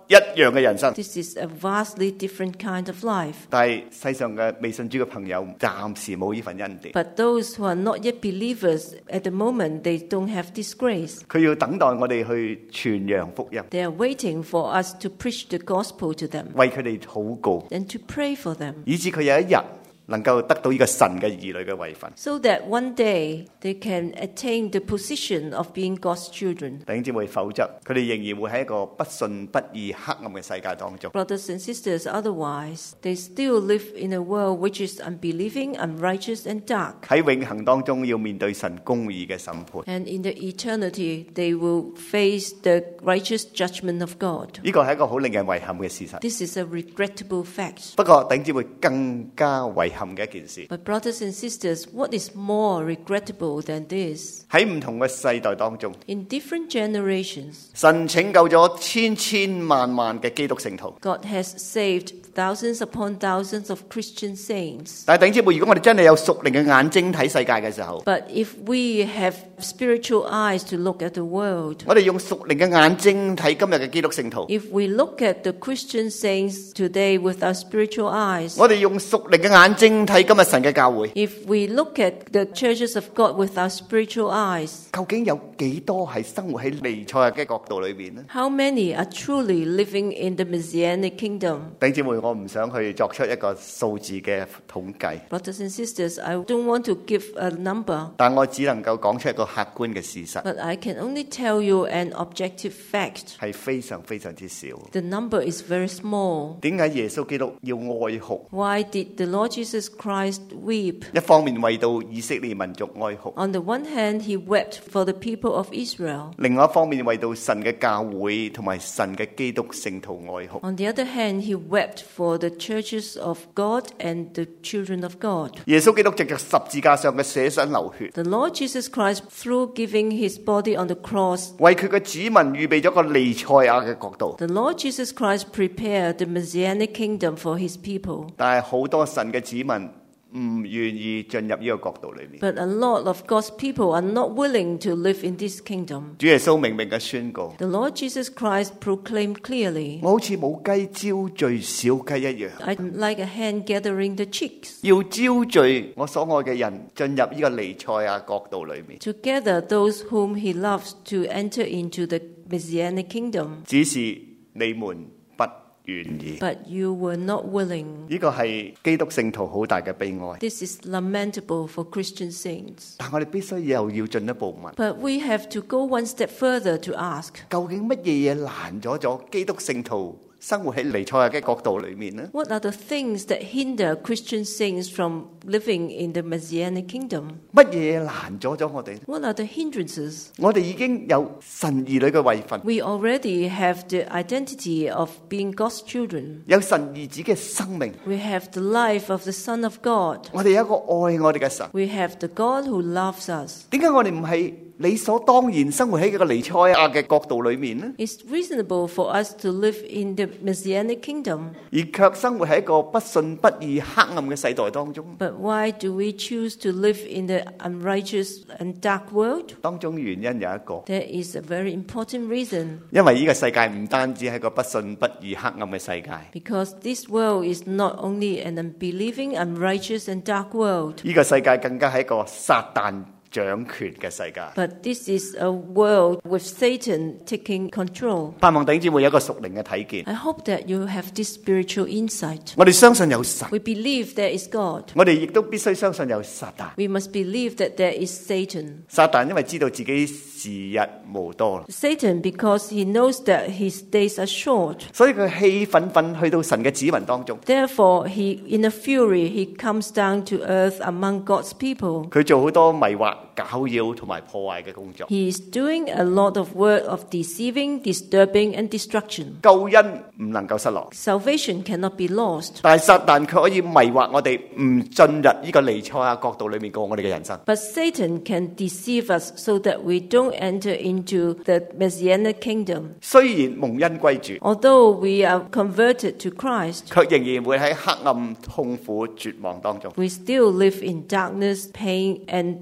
[SPEAKER 3] 一樣嘅人生。
[SPEAKER 4] This is a vastly different kind of life.
[SPEAKER 3] 但係世上嘅未信主嘅朋友暫時冇呢份恩典，
[SPEAKER 4] But those who are not yet believers, at the moment, they don't have this grace.
[SPEAKER 3] 佢要等待我哋去傳揚福音，
[SPEAKER 4] They are waiting for us to preach the gospel to them
[SPEAKER 3] 為佢哋禱告，
[SPEAKER 4] and to pray for them,
[SPEAKER 3] 以致佢有一日能夠得到呢個神嘅兒女嘅位份。
[SPEAKER 4] so that one day they can attain the position of being God's children.
[SPEAKER 3] 弟兄姊妹，否則佢哋仍然會喺一個不信不義黑暗嘅世界當中。
[SPEAKER 4] Brothers and sisters, otherwise, they still live in a world which is unbelieving, unrighteous, and dark.
[SPEAKER 3] 喺永恆當中要面對神公義嘅審判，
[SPEAKER 4] And in the eternity, they will face the righteous judgment of God.
[SPEAKER 3] 呢個係一個好令人遺憾嘅事實。
[SPEAKER 4] This is a regrettable fact.
[SPEAKER 3] 不過弟兄姊妹更加遺憾嘅一件事，
[SPEAKER 4] But brothers and sisters, what is more regrettable than this?
[SPEAKER 3] 喺唔同嘅世代當中，
[SPEAKER 4] In different generations,
[SPEAKER 3] 神拯救咗千千萬萬嘅基督聖徒。
[SPEAKER 4] God has saved thousands upon thousands of Christian saints.
[SPEAKER 3] 但係弟兄姊妹，如果我哋真係有屬靈嘅眼睛睇世界嘅時候，
[SPEAKER 4] But if we have spiritual eyes to look at the world,
[SPEAKER 3] 我哋用屬靈嘅眼睛睇今日嘅基督聖徒，
[SPEAKER 4] if we look at the Christian saints today with our spiritual eyes,
[SPEAKER 3] 我哋用屬靈嘅眼睛睇今日神嘅教會，
[SPEAKER 4] if we look at the churches of God with our spiritual eyes,
[SPEAKER 3] 究竟有幾多係生活喺彌賽亞嘅國度裏邊呢？
[SPEAKER 4] how many are truly living in the Messianic kingdom?
[SPEAKER 3] 弟兄姊妹，我唔想去作出一個數字嘅統計，
[SPEAKER 4] Brothers and sisters, I don't want to give a number,
[SPEAKER 3] 但我只能夠講出一個客觀嘅事實，
[SPEAKER 4] but I can only tell you an objective fact.
[SPEAKER 3] 係非常非常之少。
[SPEAKER 4] The number is very small.
[SPEAKER 3] 點解耶穌基督要哀哭？
[SPEAKER 4] Why did the Lord Jesus Christ weep?
[SPEAKER 3] 一方面為到以色列民族哀哭，
[SPEAKER 4] On the one hand, he wept for the people of Israel.
[SPEAKER 3] 另外一方面為到神嘅教會同埋神嘅基督聖徒哀哭。
[SPEAKER 4] On the other hand, he wept for the churches of God and the children of God.
[SPEAKER 3] 耶穌基督藉着十字架上嘅捨身流血，
[SPEAKER 4] The Lord Jesus Christ, through giving his body on the cross,
[SPEAKER 3] 為佢嘅子民預備咗個彌賽亞嘅國度。
[SPEAKER 4] the Lord Jesus Christ prepared the Messianic kingdom for his people.
[SPEAKER 3] 但係好多神嘅子民唔願意進入呢個國度裏面。
[SPEAKER 4] But a lot of God's people are not willing to live in this kingdom.
[SPEAKER 3] 主耶穌明明嘅宣告：
[SPEAKER 4] The Lord Jesus Christ proclaimed clearly,
[SPEAKER 3] 我好似母雞招聚小雞一樣，
[SPEAKER 4] I'm like a hen gathering the chicks.
[SPEAKER 3] 要招聚我所愛嘅人進入呢個彌賽亞國度裏面。
[SPEAKER 4] To gather those whom he loves to enter into the Messianic kingdom.
[SPEAKER 3] 只是你們不願意。
[SPEAKER 4] But you were not willing.
[SPEAKER 3] 呢個係基督聖徒好大嘅悲哀。
[SPEAKER 4] This is lamentable for Christian saints.
[SPEAKER 3] 但我哋必須又要進一步問：
[SPEAKER 4] But we have to go one step further to ask,
[SPEAKER 3] 究竟乜嘢嘢攔咗基督聖徒生活喺彌賽亞嘅國度裏面呢？
[SPEAKER 4] what are the things that hinder Christian saints from living in the Messianic kingdom?
[SPEAKER 3] 乜嘢攔咗我哋？
[SPEAKER 4] What are the hindrances?
[SPEAKER 3] 我哋已經有神兒女嘅位份，
[SPEAKER 4] We already have the identity of being God's children.
[SPEAKER 3] 有神兒子嘅生命。
[SPEAKER 4] We have the life of the Son of God.
[SPEAKER 3] 我哋有一個愛我哋嘅神。
[SPEAKER 4] We have the God who loves us.
[SPEAKER 3] 點解我哋唔係理所當然生活喺一個彌賽亞嘅國度裏面呢？
[SPEAKER 4] It's reasonable for us to live in the Messianic kingdom.
[SPEAKER 3] 而卻生活喺一個不信不義黑暗嘅世代當中。
[SPEAKER 4] But why do we choose to live in the unrighteous and dark world?
[SPEAKER 3] 當中原因有一個，
[SPEAKER 4] There is a very important reason.
[SPEAKER 3] 因為呢個世界唔單止係一個不信不義黑暗嘅世界，
[SPEAKER 4] Because this world is not only an unbelieving, unrighteous, and dark world,
[SPEAKER 3] 呢個世界更加係一個撒旦掌權嘅世界。
[SPEAKER 4] but this is a world with Satan taking control.
[SPEAKER 3] 盼望弟兄姊妹有一個屬靈嘅睇見。
[SPEAKER 4] I hope that you have this spiritual insight.
[SPEAKER 3] 我哋相信有神，
[SPEAKER 4] We believe there is God.
[SPEAKER 3] 我哋亦都必須相信有撒旦。
[SPEAKER 4] We must believe that there is Satan.
[SPEAKER 3] 撒旦因為知道自己時日無多，
[SPEAKER 4] Satan, because he knows that his days are short.
[SPEAKER 3] 所以佢氣憤憤去到神嘅子民當中，
[SPEAKER 4] Therefore, in a fury, he comes down to earth among God's people.
[SPEAKER 3] 佢做好多迷惑、攪擾同埋破壞嘅工作。
[SPEAKER 4] He is doing a lot of work of deceiving, disturbing, and destruction.
[SPEAKER 3] 救恩唔能夠失落，
[SPEAKER 4] Salvation cannot be lost.
[SPEAKER 3] 但係撒旦卻可以迷惑我哋，唔進入呢個彌賽亞國度裏面過我哋嘅人生。
[SPEAKER 4] But Satan can deceive us so that we don't enter into the Messianic kingdom.
[SPEAKER 3] 雖然蒙恩歸主，
[SPEAKER 4] Although we are converted to Christ,
[SPEAKER 3] 卻仍然會喺黑暗、痛苦、絕望當中。
[SPEAKER 4] we still live in darkness, pain, and desperation.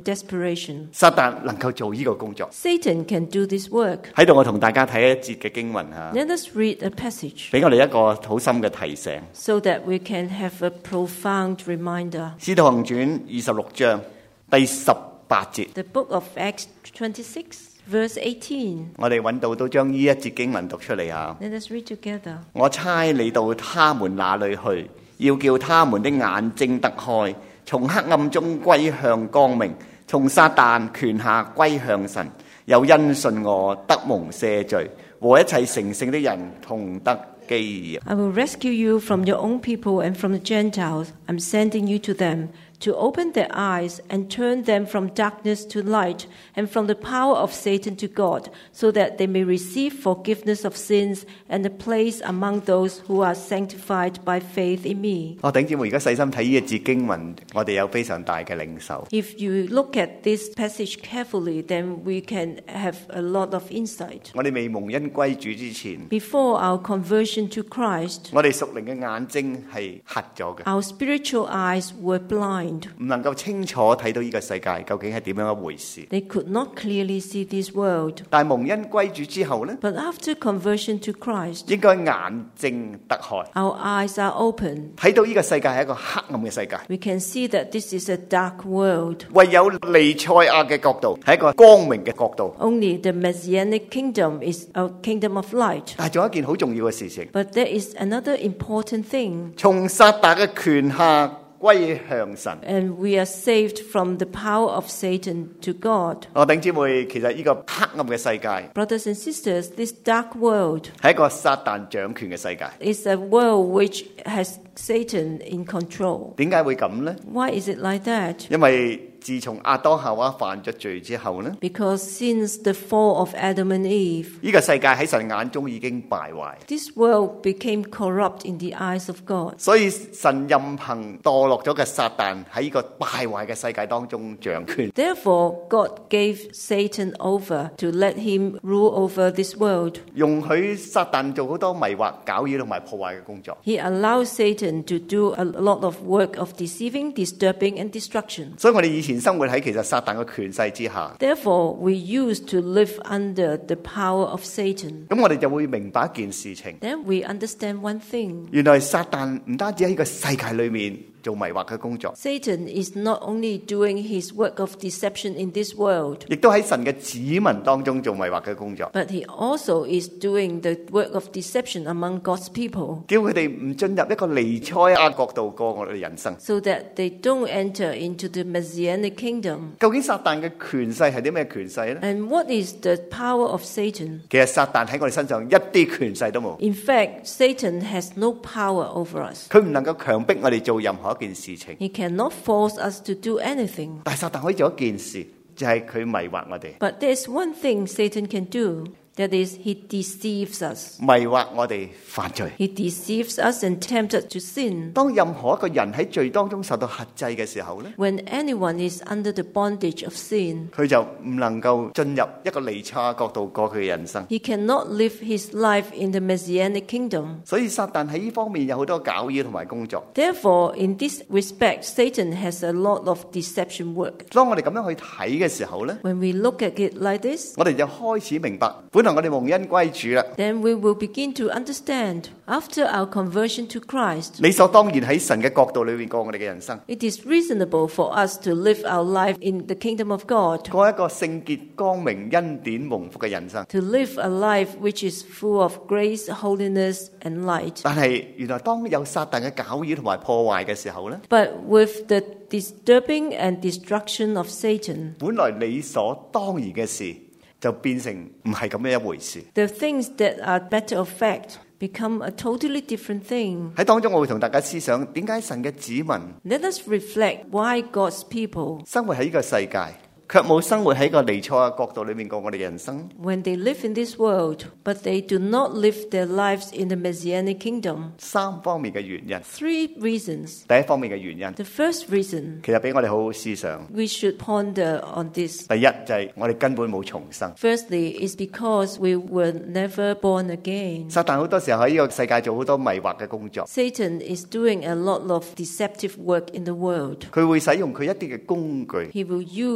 [SPEAKER 4] separation.
[SPEAKER 3] 撒旦能夠做呢個工作。
[SPEAKER 4] Satan can do this work.
[SPEAKER 3] 喺度我同大家睇一節嘅經文嚇，
[SPEAKER 4] Let us read a passage
[SPEAKER 3] 俾我哋一個好深嘅提醒。
[SPEAKER 4] so that we can have a profound reminder.
[SPEAKER 3] 使徒行傳26章第18節，
[SPEAKER 4] The book of Acts 26, verse 18.
[SPEAKER 3] 我哋揾到都將呢一節經文讀出嚟嚇。
[SPEAKER 4] Let us read together.
[SPEAKER 3] 我差你到他們那裏去，要叫他們的眼睛得開，從黑暗中歸向光明，從撒旦權下歸向神，又因信我得蒙赦罪，和一切成聖的人同得基業。
[SPEAKER 4] I will rescue you from your own people and from the Gentiles. I'm sending you to them to open their eyes and turn them from darkness to light and from the power of Satan to God, so that they may receive forgiveness of sins and a place among those who are sanctified by faith in me.
[SPEAKER 3] 我頂姊妹而家細心睇呢一節經文，我哋有非常大嘅領受。
[SPEAKER 4] If you look at this passage carefully, then we can have a lot of insight.
[SPEAKER 3] 我哋未蒙恩歸主之前，
[SPEAKER 4] Before our conversion to Christ,
[SPEAKER 3] 我哋屬靈嘅眼睛係瞎咗嘅，
[SPEAKER 4] our spiritual eyes were blind.
[SPEAKER 3] 唔能夠清楚睇到呢個世界究竟係點樣一回事。
[SPEAKER 4] They could not clearly see this world.
[SPEAKER 3] 但係蒙恩歸主之後呢，
[SPEAKER 4] But after conversion to Christ,
[SPEAKER 3] 應該眼睛得開，
[SPEAKER 4] our eyes are open.
[SPEAKER 3] 睇到呢個世界係一個黑暗嘅世界。
[SPEAKER 4] We can see that this is a dark world.
[SPEAKER 3] 唯有彌賽亞嘅角度係一個光明嘅角度。
[SPEAKER 4] Only the Messianic kingdom is a kingdom of light.
[SPEAKER 3] 但係仲有一件好重要嘅事情，
[SPEAKER 4] But there is another important thing.
[SPEAKER 3] 從撒旦嘅權下歸向神。
[SPEAKER 4] And we are saved from the power of Satan to God.
[SPEAKER 3] 我頂姊妹，其實呢個黑暗嘅世界
[SPEAKER 4] Brothers and sisters, this dark world
[SPEAKER 3] 係一個撒旦掌權嘅世界。
[SPEAKER 4] is a world which has Satan in control.
[SPEAKER 3] 點解會咁呢？
[SPEAKER 4] Why is it like that?
[SPEAKER 3] 因為自從亞當夏娃犯咗罪之後呢，
[SPEAKER 4] Because since the fall of Adam and Eve,
[SPEAKER 3] 呢個世界喺神眼中已經敗壞，
[SPEAKER 4] this world became corrupt in the eyes of God.
[SPEAKER 3] 所以神任憑墮落咗嘅撒旦喺呢個敗壞嘅世界當中掌權。
[SPEAKER 4] Therefore, God gave Satan over to let him rule over this world.
[SPEAKER 3] 容許撒旦做好多迷惑、攪擾同埋破壞嘅工作。
[SPEAKER 4] He allows Satan to do a lot of work of deceiving, disturbing, and destruction.
[SPEAKER 3] 所以我哋以前生活喺其實撒旦嘅權勢之下，
[SPEAKER 4] Therefore, we used to live under the power of Satan.
[SPEAKER 3] 咁我哋就會明白一件事情，
[SPEAKER 4] Then we understand one thing.
[SPEAKER 3] 原來撒旦唔單止喺個世界裏面做迷惑嘅工作，
[SPEAKER 4] Satan is not only doing his work of deception in this world,
[SPEAKER 3] 亦都喺神嘅子民當中做迷惑嘅工作，
[SPEAKER 4] but he also is doing the work of deception among God's people,
[SPEAKER 3] 叫佢哋唔進入一個彌賽亞國度過我哋嘅人生。
[SPEAKER 4] so that they don't enter into the Messianic kingdom.
[SPEAKER 3] 究竟撒旦嘅權勢係啲咩權勢呢？
[SPEAKER 4] And what is the power of Satan?
[SPEAKER 3] 其實撒旦喺我哋身上一啲權勢都冇，
[SPEAKER 4] In fact, Satan has no power over us.
[SPEAKER 3] 佢唔能夠強迫我哋做任何一件事情。
[SPEAKER 4] He cannot force us to do anything.
[SPEAKER 3] 但係撒旦可以做一件事，就係佢迷惑我哋，
[SPEAKER 4] But there's one thing Satan can do. That is, he deceives us.
[SPEAKER 3] 迷惑我哋犯罪。
[SPEAKER 4] He deceives us and tempts us to sin.
[SPEAKER 3] 當任何一個人喺罪當中受到轄制嘅時候呢，
[SPEAKER 4] When anyone is under the bondage of sin,
[SPEAKER 3] 佢就唔能夠進入一個彌賽亞國度過佢嘅人生。
[SPEAKER 4] he cannot live his life in the Messianic kingdom.
[SPEAKER 3] 所以撒旦喺呢方面有好多攪擾同埋工作。
[SPEAKER 4] Therefore, in this respect, Satan has a lot of deception work.
[SPEAKER 3] 當我哋咁樣去睇嘅時候呢，
[SPEAKER 4] When we look at it like this,
[SPEAKER 3] 我哋就開始明白，本來我哋蒙恩歸主啦，
[SPEAKER 4] then we will begin to understand, after our conversion to Christ,
[SPEAKER 3] 理所當然喺神嘅國度裏面過我哋嘅人生，
[SPEAKER 4] it is reasonable for us to live our life in the kingdom of God,
[SPEAKER 3] 過一個聖潔、光明、恩典、蒙福嘅人生。
[SPEAKER 4] to live a life which is full of grace, holiness, and light.
[SPEAKER 3] 但係原來當有撒旦嘅攪擾同埋破壞嘅時候呢，
[SPEAKER 4] But with the disturbing and destruction of Satan,
[SPEAKER 3] 本來理所當然嘅事就變成唔係咁樣一回事。
[SPEAKER 4] the things that are matter of fact become a totally different thing.
[SPEAKER 3] 喺當中我會同大家思想，點解神嘅子民
[SPEAKER 4] Let us reflect why God's people,
[SPEAKER 3] 生活喺呢個世界，卻冇生活喺個彌賽亞國度裏面過我哋嘅人生？
[SPEAKER 4] when they live in this world, but they do not live their lives in the Messianic kingdom.
[SPEAKER 3] 三方面嘅原因。
[SPEAKER 4] Three reasons.
[SPEAKER 3] 第一方面嘅原因，
[SPEAKER 4] The first reason,
[SPEAKER 3] 其實俾我哋好好思想。
[SPEAKER 4] we should ponder on this.
[SPEAKER 3] 第一就係我哋根本冇重生。
[SPEAKER 4] Firstly, is because we were never born again.
[SPEAKER 3] 撒旦好多時候喺呢個世界做好多迷惑嘅工作，
[SPEAKER 4] Satan is doing a lot of deceptive work in the world.
[SPEAKER 3] 佢會使用佢一啲嘅工具，
[SPEAKER 4] He will use some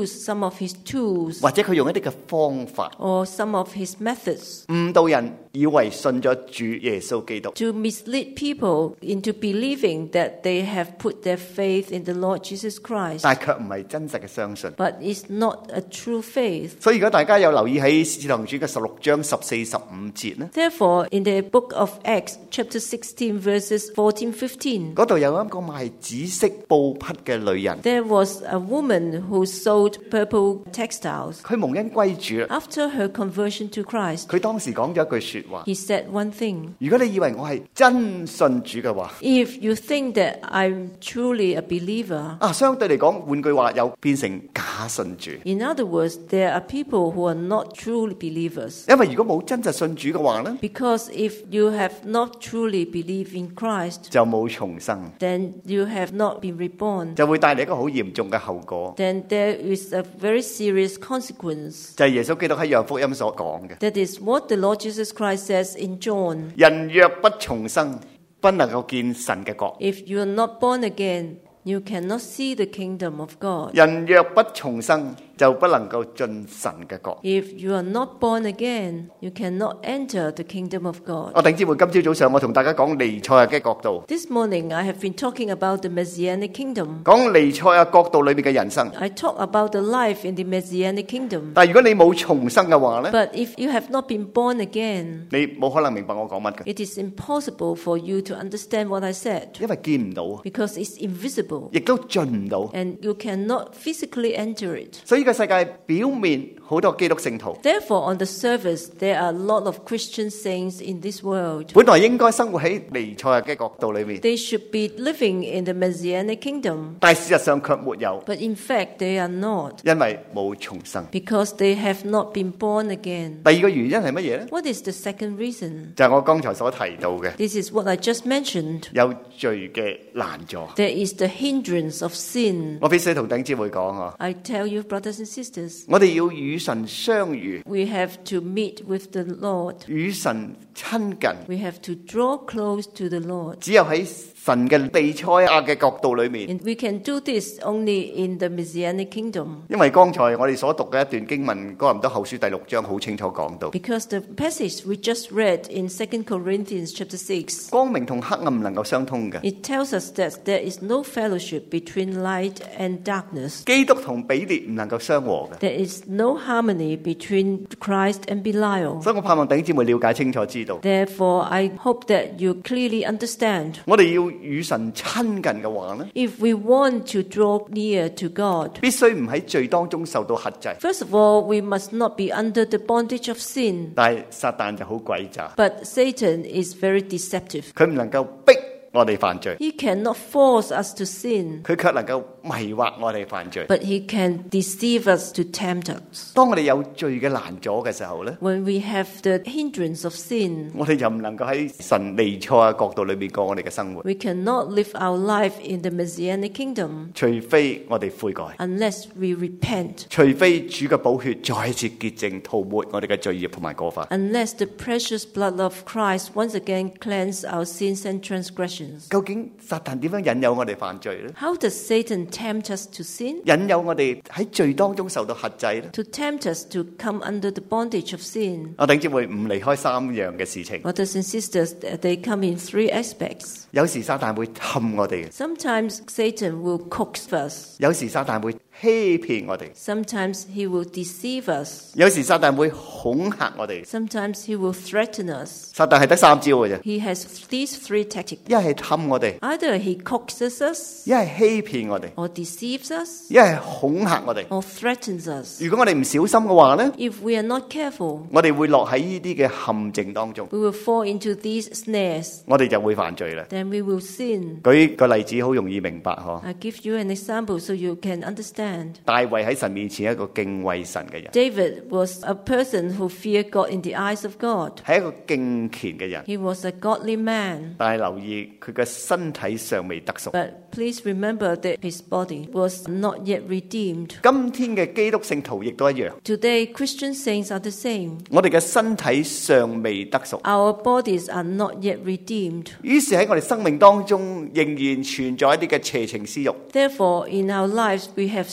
[SPEAKER 4] of his tools
[SPEAKER 3] 或者佢用一啲嘅方法
[SPEAKER 4] or some of his methods
[SPEAKER 3] 誤導人，以為信咗主耶穌基督，
[SPEAKER 4] to mislead people into believing that they have put their faith in the Lord Jesus Christ,
[SPEAKER 3] 但係卻唔係真實嘅相信。
[SPEAKER 4] but it's not a true faith.
[SPEAKER 3] 所以如果大家有留意喺《使徒行傳》嘅16章14、15節呢，
[SPEAKER 4] Therefore, in the book of Acts, chapter 16, verses 14, 15,
[SPEAKER 3] 嗰度有一個賣紫色布匹嘅女人，
[SPEAKER 4] there was a woman who sold purple textiles.
[SPEAKER 3] 佢蒙恩歸主啦。
[SPEAKER 4] After her conversion to Christ,
[SPEAKER 3] 佢當時講咗一句說話：
[SPEAKER 4] he said one thing.
[SPEAKER 3] 如果你以為我係真信主嘅話，
[SPEAKER 4] If you think that I'm truly a believer,
[SPEAKER 3] 相對嚟講，換句話又變成假信主。
[SPEAKER 4] in other words, there are people who are not truly believers.
[SPEAKER 3] 因為如果冇真實信主嘅話呢，
[SPEAKER 4] Because if you have not truly believed in Christ,
[SPEAKER 3] 就冇重生，
[SPEAKER 4] then you have not been reborn.
[SPEAKER 3] 就會帶嚟一個好嚴重嘅後果，
[SPEAKER 4] Then there is a very serious consequence.
[SPEAKER 3] 就係耶穌基督喺約翰福音所講嘅：
[SPEAKER 4] That is what the Lord Jesus Christ says in John.
[SPEAKER 3] 人若不重生，不能夠見神嘅國；
[SPEAKER 4] If you are not born again, you cannot see the kingdom of God.
[SPEAKER 3] 人若不重生，就不能夠進神嘅國。
[SPEAKER 4] If you are not born again, you cannot enter the kingdom of God.
[SPEAKER 3] 我弟兄姊妹，今朝早上我同大家講彌賽亞嘅國度，
[SPEAKER 4] This morning I have been talking about the Messianic kingdom.
[SPEAKER 3] 講彌賽亞國度裏面嘅人生。
[SPEAKER 4] I talk about the life in the Messianic kingdom.
[SPEAKER 3] 但係如果你冇重生嘅話呢，
[SPEAKER 4] But if you have not been born again,
[SPEAKER 3] 你冇可能明白我講乜嘅，
[SPEAKER 4] it is impossible for you to understand what I said
[SPEAKER 3] 因為見唔到，
[SPEAKER 4] because it's invisible
[SPEAKER 3] 亦都進唔到。
[SPEAKER 4] and you cannot physically enter it.
[SPEAKER 3] 所以呢個世界表面好多基督聖徒，
[SPEAKER 4] Therefore, on the surface, there are a lot of Christian saints in this world.
[SPEAKER 3] 本來應該生活喺彌賽亞嘅國度裏面，
[SPEAKER 4] They should be living in the Messianic kingdom,
[SPEAKER 3] 但係事實上卻沒有，
[SPEAKER 4] but in fact, they are not
[SPEAKER 3] 因為冇重生。
[SPEAKER 4] because they have not been born again.
[SPEAKER 3] 第二個原因係乜嘢呢？
[SPEAKER 4] What is the second reason?
[SPEAKER 3] 就係我剛才所提到嘅，
[SPEAKER 4] This is what I just mentioned.
[SPEAKER 3] 有罪嘅攔阻。
[SPEAKER 4] There is the hindrance of sin.
[SPEAKER 3] 我必須同弟兄姊妹講啊，
[SPEAKER 4] I tell you, brothers and sisters,
[SPEAKER 3] 我哋要與神相遇，
[SPEAKER 4] we have to meet with the Lord.
[SPEAKER 3] 與神親近。
[SPEAKER 4] We have to draw close to the Lord.
[SPEAKER 3] 只有喺神嘅彌賽亞嘅國度裏面，
[SPEAKER 4] And we can do this only in the Messianic kingdom.
[SPEAKER 3] 因為剛才我哋所讀嘅一段經文，哥林多後書第6章好清楚講到，
[SPEAKER 4] Because the passage we just read in 2 Corinthians chapter 6,
[SPEAKER 3] 光明同黑暗唔能夠相通嘅，
[SPEAKER 4] it tells us that there is no fellowship between light and darkness.
[SPEAKER 3] 基督同比列唔能夠相和嘅。
[SPEAKER 4] There is no harmony between Christ and Belial.
[SPEAKER 3] 所以我盼望弟兄姊妹了解清楚知道，
[SPEAKER 4] Therefore, I hope that you clearly understand.
[SPEAKER 3] 我哋要與神親近嘅話呢，
[SPEAKER 4] If we want to draw near to God,
[SPEAKER 3] 必須唔喺罪當中受到轄制。
[SPEAKER 4] first of all, we must not be under the bondage of sin.
[SPEAKER 3] 但係撒旦就好詭詐，
[SPEAKER 4] But Satan is very deceptive.
[SPEAKER 3] 佢唔能夠逼我哋犯罪，
[SPEAKER 4] He cannot force us to sin,
[SPEAKER 3] 佢卻能夠迷惑我哋犯罪。
[SPEAKER 4] but he can deceive us to tempt us.
[SPEAKER 3] 當我哋有罪嘅攔阻嘅時候呢，
[SPEAKER 4] When we have the hindrance of sin,
[SPEAKER 3] 我哋就唔能夠喺神彌賽亞國度裏面過我哋嘅生活，
[SPEAKER 4] we cannot live our life in the Messianic kingdom
[SPEAKER 3] 除非我哋悔改，
[SPEAKER 4] unless we repent,
[SPEAKER 3] 除非主嘅寶血再次潔淨塗抹我哋嘅罪孽同埋過犯。
[SPEAKER 4] unless the precious blood of Christ once again cleanse our sins and transgressions.
[SPEAKER 3] 究竟撒旦點樣引誘我哋犯罪呢？
[SPEAKER 4] How does Satan tempt us to sin?
[SPEAKER 3] 引誘我哋喺罪當中受到轄制呢？
[SPEAKER 4] To tempt us to come under the bondage of sin.
[SPEAKER 3] 我頂住會唔離開三樣嘅事情。
[SPEAKER 4] Brothers and sisters, they come in three aspects.
[SPEAKER 3] 有時撒旦會氹我哋，
[SPEAKER 4] Sometimes Satan will coax us.
[SPEAKER 3] 有時撒旦會欺騙我哋，
[SPEAKER 4] Sometimes he will deceive us.
[SPEAKER 3] 有時撒旦會恐嚇我哋。
[SPEAKER 4] Sometimes he will threaten us.
[SPEAKER 3] 撒旦係得三招嘅啫，
[SPEAKER 4] He has these three tactics.
[SPEAKER 3] 一係氹我哋，
[SPEAKER 4] Either he coaxes us,
[SPEAKER 3] 一係欺騙我哋，
[SPEAKER 4] or deceives us,
[SPEAKER 3] 一係恐嚇我哋。
[SPEAKER 4] or threatens us.
[SPEAKER 3] 如果我哋唔小心嘅話呢，
[SPEAKER 4] If we are not careful,
[SPEAKER 3] 我哋會落喺呢啲嘅陷阱當中，
[SPEAKER 4] we will fall into these snares.
[SPEAKER 3] 我哋就會犯罪啦。
[SPEAKER 4] Then we will sin.
[SPEAKER 3] 舉個例子好容易明白嗬。
[SPEAKER 4] I give you an example so you can understand.
[SPEAKER 3] 大衛喺神面前係一個敬畏神嘅人，
[SPEAKER 4] David was a person who feared God in the eyes of God.
[SPEAKER 3] 係一個敬虔嘅人。
[SPEAKER 4] He was a godly man.
[SPEAKER 3] 但係留意佢嘅身體尚未得贖。
[SPEAKER 4] But please remember that his body was not yet redeemed.
[SPEAKER 3] 今天嘅基督聖徒亦都一樣，
[SPEAKER 4] Today, Christian saints are the same.
[SPEAKER 3] 我哋嘅身體尚未得贖，
[SPEAKER 4] Our bodies are not yet redeemed.
[SPEAKER 3] 於是喺我哋生命當中仍然存在一啲嘅邪情私欲。
[SPEAKER 4] Therefore, in our lives, we have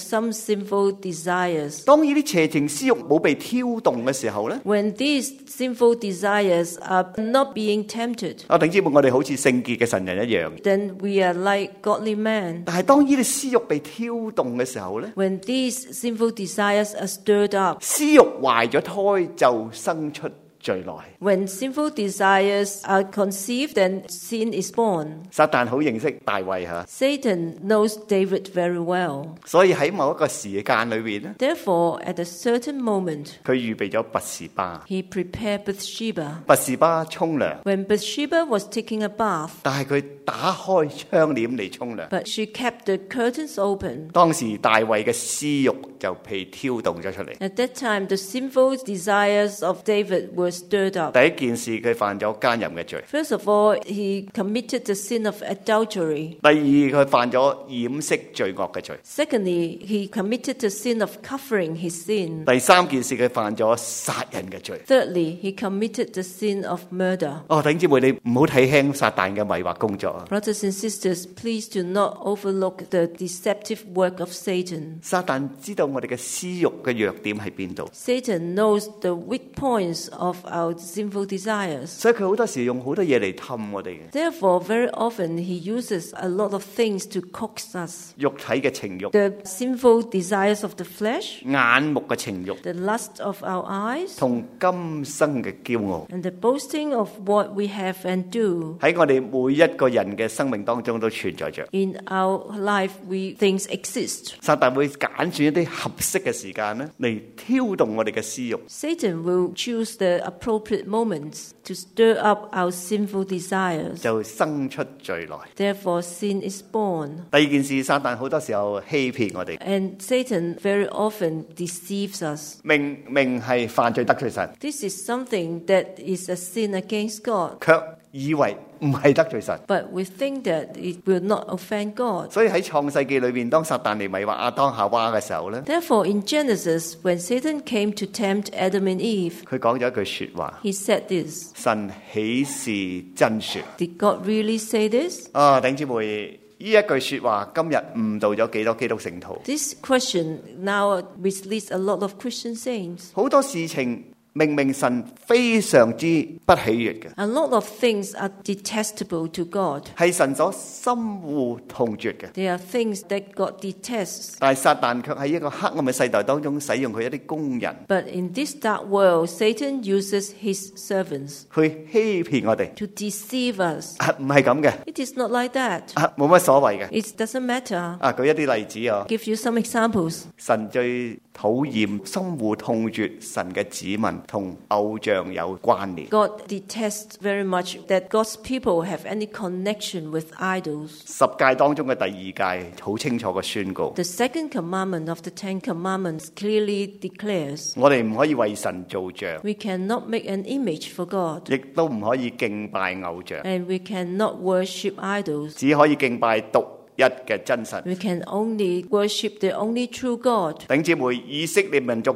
[SPEAKER 4] some sinful desires.
[SPEAKER 3] 當呢啲邪情私欲冇被挑動嘅時候呢，
[SPEAKER 4] When these sinful desires are not being tempted,
[SPEAKER 3] 弟兄姊妹，我哋好似聖潔嘅神人一樣。
[SPEAKER 4] then we are like godly men.
[SPEAKER 3] 但係當呢啲私欲被挑動嘅時候呢，
[SPEAKER 4] When these sinful desires are stirred up,
[SPEAKER 3] 私欲懷咗胎就生出罪來。
[SPEAKER 4] when sinful desires are conceived, then sin is born.
[SPEAKER 3] 撒旦好認識大衛嚇，
[SPEAKER 4] Satan knows David very well.
[SPEAKER 3] 所以喺某一個時間裏邊呢，
[SPEAKER 4] Therefore, at a certain moment,
[SPEAKER 3] 佢預備咗拔士巴。
[SPEAKER 4] he prepared Bathsheba.
[SPEAKER 3] 拔士巴沖涼，
[SPEAKER 4] When Bathsheba was taking a bath,
[SPEAKER 3] 但係佢打開窗簾嚟沖涼。
[SPEAKER 4] but she kept the curtains open.
[SPEAKER 3] 當時大衛嘅私欲就被挑動咗出嚟。
[SPEAKER 4] At that time, the sinful desires of David were stirred up.
[SPEAKER 3] 第一件事佢犯咗奸淫嘅罪，
[SPEAKER 4] First of all, he committed the sin of adultery.
[SPEAKER 3] 第二佢犯咗掩飾罪惡嘅罪，
[SPEAKER 4] Secondly, he committed the sin of covering his sin.
[SPEAKER 3] 第三件事佢犯咗殺人嘅罪。
[SPEAKER 4] Thirdly, he committed the sin of murder.
[SPEAKER 3] 弟兄姊妹，你唔好睇輕撒旦嘅迷惑工作啊！
[SPEAKER 4] Brothers and sisters, please do not overlook the deceptive work of Satan.
[SPEAKER 3] 撒旦知道我哋嘅私欲嘅弱點喺邊度，
[SPEAKER 4] Satan knows the weak points of our sinful desires.
[SPEAKER 3] 所以佢好多時用好多嘢嚟氹我哋嘅。
[SPEAKER 4] Therefore, very often he uses a lot of things to coax us.
[SPEAKER 3] 肉體嘅情欲、
[SPEAKER 4] The sinful desires of the flesh,
[SPEAKER 3] 眼目嘅情欲
[SPEAKER 4] the lust of our eyes,
[SPEAKER 3] 同今生嘅驕傲，
[SPEAKER 4] and the boasting of what we have and do.
[SPEAKER 3] 喺我哋每一個人嘅生命當中都存在着。
[SPEAKER 4] In our life, things exist.
[SPEAKER 3] 撒旦會揀選一啲合適嘅時間咧，嚟挑動我哋嘅私欲。
[SPEAKER 4] Satan will choose the appropriate moments to stir up our sinful desires.
[SPEAKER 3] 就生出罪來。
[SPEAKER 4] Therefore, sin is born.
[SPEAKER 3] 第二件事，撒旦好多時候欺騙我哋，
[SPEAKER 4] And Satan very often deceives us.
[SPEAKER 3] 明明係犯罪得罪神，
[SPEAKER 4] This is something that is a sin against God.
[SPEAKER 3] 卻以為唔係得罪神。
[SPEAKER 4] But we think that it will not offend God.
[SPEAKER 3] 所以喺創世記裏邊，當撒旦嚟迷惑亞當夏娃嘅時候咧，
[SPEAKER 4] Therefore, in Genesis, when Satan came to tempt Adam and Eve,
[SPEAKER 3] 佢講咗一句說話：
[SPEAKER 4] he said this.
[SPEAKER 3] 神豈是真說？
[SPEAKER 4] Did God really say this?
[SPEAKER 3] 弟兄姊妹，呢一句說話今日誤導咗幾多基督聖徒？
[SPEAKER 4] This question now misleads a lot of Christian saints.
[SPEAKER 3] 好多事情明明神非常之不喜悅嘅，
[SPEAKER 4] A lot of things are detestable to God.
[SPEAKER 3] 係神所深惡痛絕嘅。
[SPEAKER 4] There are things that God detests.
[SPEAKER 3] 但係撒旦卻喺一個黑暗嘅世代當中，使用佢一啲工人
[SPEAKER 4] But in this dark world, Satan uses his servants
[SPEAKER 3] 去欺騙我哋。
[SPEAKER 4] to deceive us.
[SPEAKER 3] 唔係咁嘅，
[SPEAKER 4] It is not like that.
[SPEAKER 3] 冇乜所謂嘅。
[SPEAKER 4] It doesn't matter.
[SPEAKER 3] 舉一啲例子啊，
[SPEAKER 4] Give you some examples.
[SPEAKER 3] 神最討厭、深惡痛絕神嘅子民同偶像有關聯。
[SPEAKER 4] God detests very much that God's people have any connection with idols.
[SPEAKER 3] 十誡當中嘅第二誡好清楚嘅宣告，
[SPEAKER 4] The second commandment of the Ten Commandments clearly declares
[SPEAKER 3] 我哋唔可以為神造像，
[SPEAKER 4] we cannot make an image for God,
[SPEAKER 3] 亦都唔可以敬拜偶像，
[SPEAKER 4] and we cannot worship idols.
[SPEAKER 3] 只可以敬拜獨一嘅真神。
[SPEAKER 4] We can only worship the only true God.
[SPEAKER 3] 弟兄姊妹，以色列民族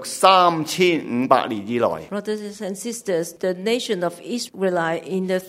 [SPEAKER 3] 3500年以來，
[SPEAKER 4] Brothers and sisters, the nation of Israelite in the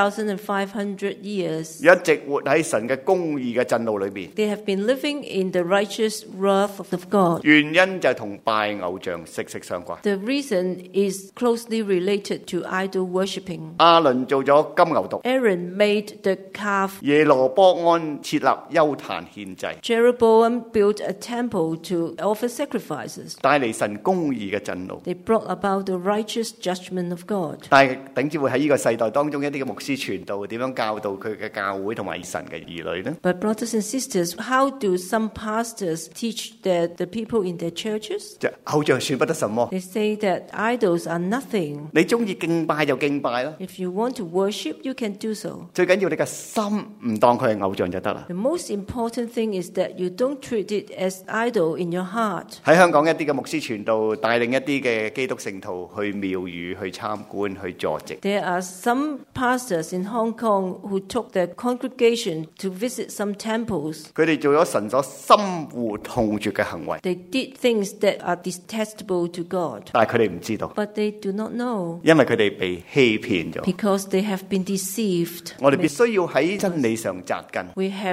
[SPEAKER 4] 3,500 years,
[SPEAKER 3] 一直活喺神嘅公義嘅震怒裏邊，
[SPEAKER 4] they have been living in the righteous wrath of God.
[SPEAKER 3] 原因就係同拜偶像息息相關。
[SPEAKER 4] The reason is closely related to idol worshipping.
[SPEAKER 3] 亞倫做咗金牛犢，
[SPEAKER 4] Aaron made the calf.
[SPEAKER 3] 耶羅波安設立邱壇獻祭，
[SPEAKER 4] Jeroboam built a temple to offer sacrifices.
[SPEAKER 3] 帶嚟神公義嘅震怒。
[SPEAKER 4] They brought about the righteous judgment of God.
[SPEAKER 3] 但係頂住會喺呢個世代當中，一啲嘅牧師傳道點樣教導佢嘅教會同埋神嘅兒女呢？
[SPEAKER 4] But brothers and sisters, how do some pastors teach the people in their churches?
[SPEAKER 3] 就偶像算不得什麼，
[SPEAKER 4] They say that idols are nothing.
[SPEAKER 3] 你中意敬拜就敬拜啦，
[SPEAKER 4] If you want to worship, you can do so.
[SPEAKER 3] 最緊要你嘅心唔當佢係偶像就得啦。
[SPEAKER 4] The most important thing is that you don't treat it as idol in your heart.
[SPEAKER 3] 喺香港一啲嘅牧師傳道帶領一啲嘅基督聖徒去廟宇去參觀去坐席，
[SPEAKER 4] There are some pastors in Hong Kong who took their congregation to visit some temples.
[SPEAKER 3] 佢哋做咗神所深惡痛絕嘅行為，
[SPEAKER 4] They did things that are detestable to God,
[SPEAKER 3] 但係佢哋唔知道，
[SPEAKER 4] but they do not know
[SPEAKER 3] 因為佢哋被欺騙咗。
[SPEAKER 4] because they have been deceived.
[SPEAKER 3] 我哋必須要喺真理上扎根，
[SPEAKER 4] We have to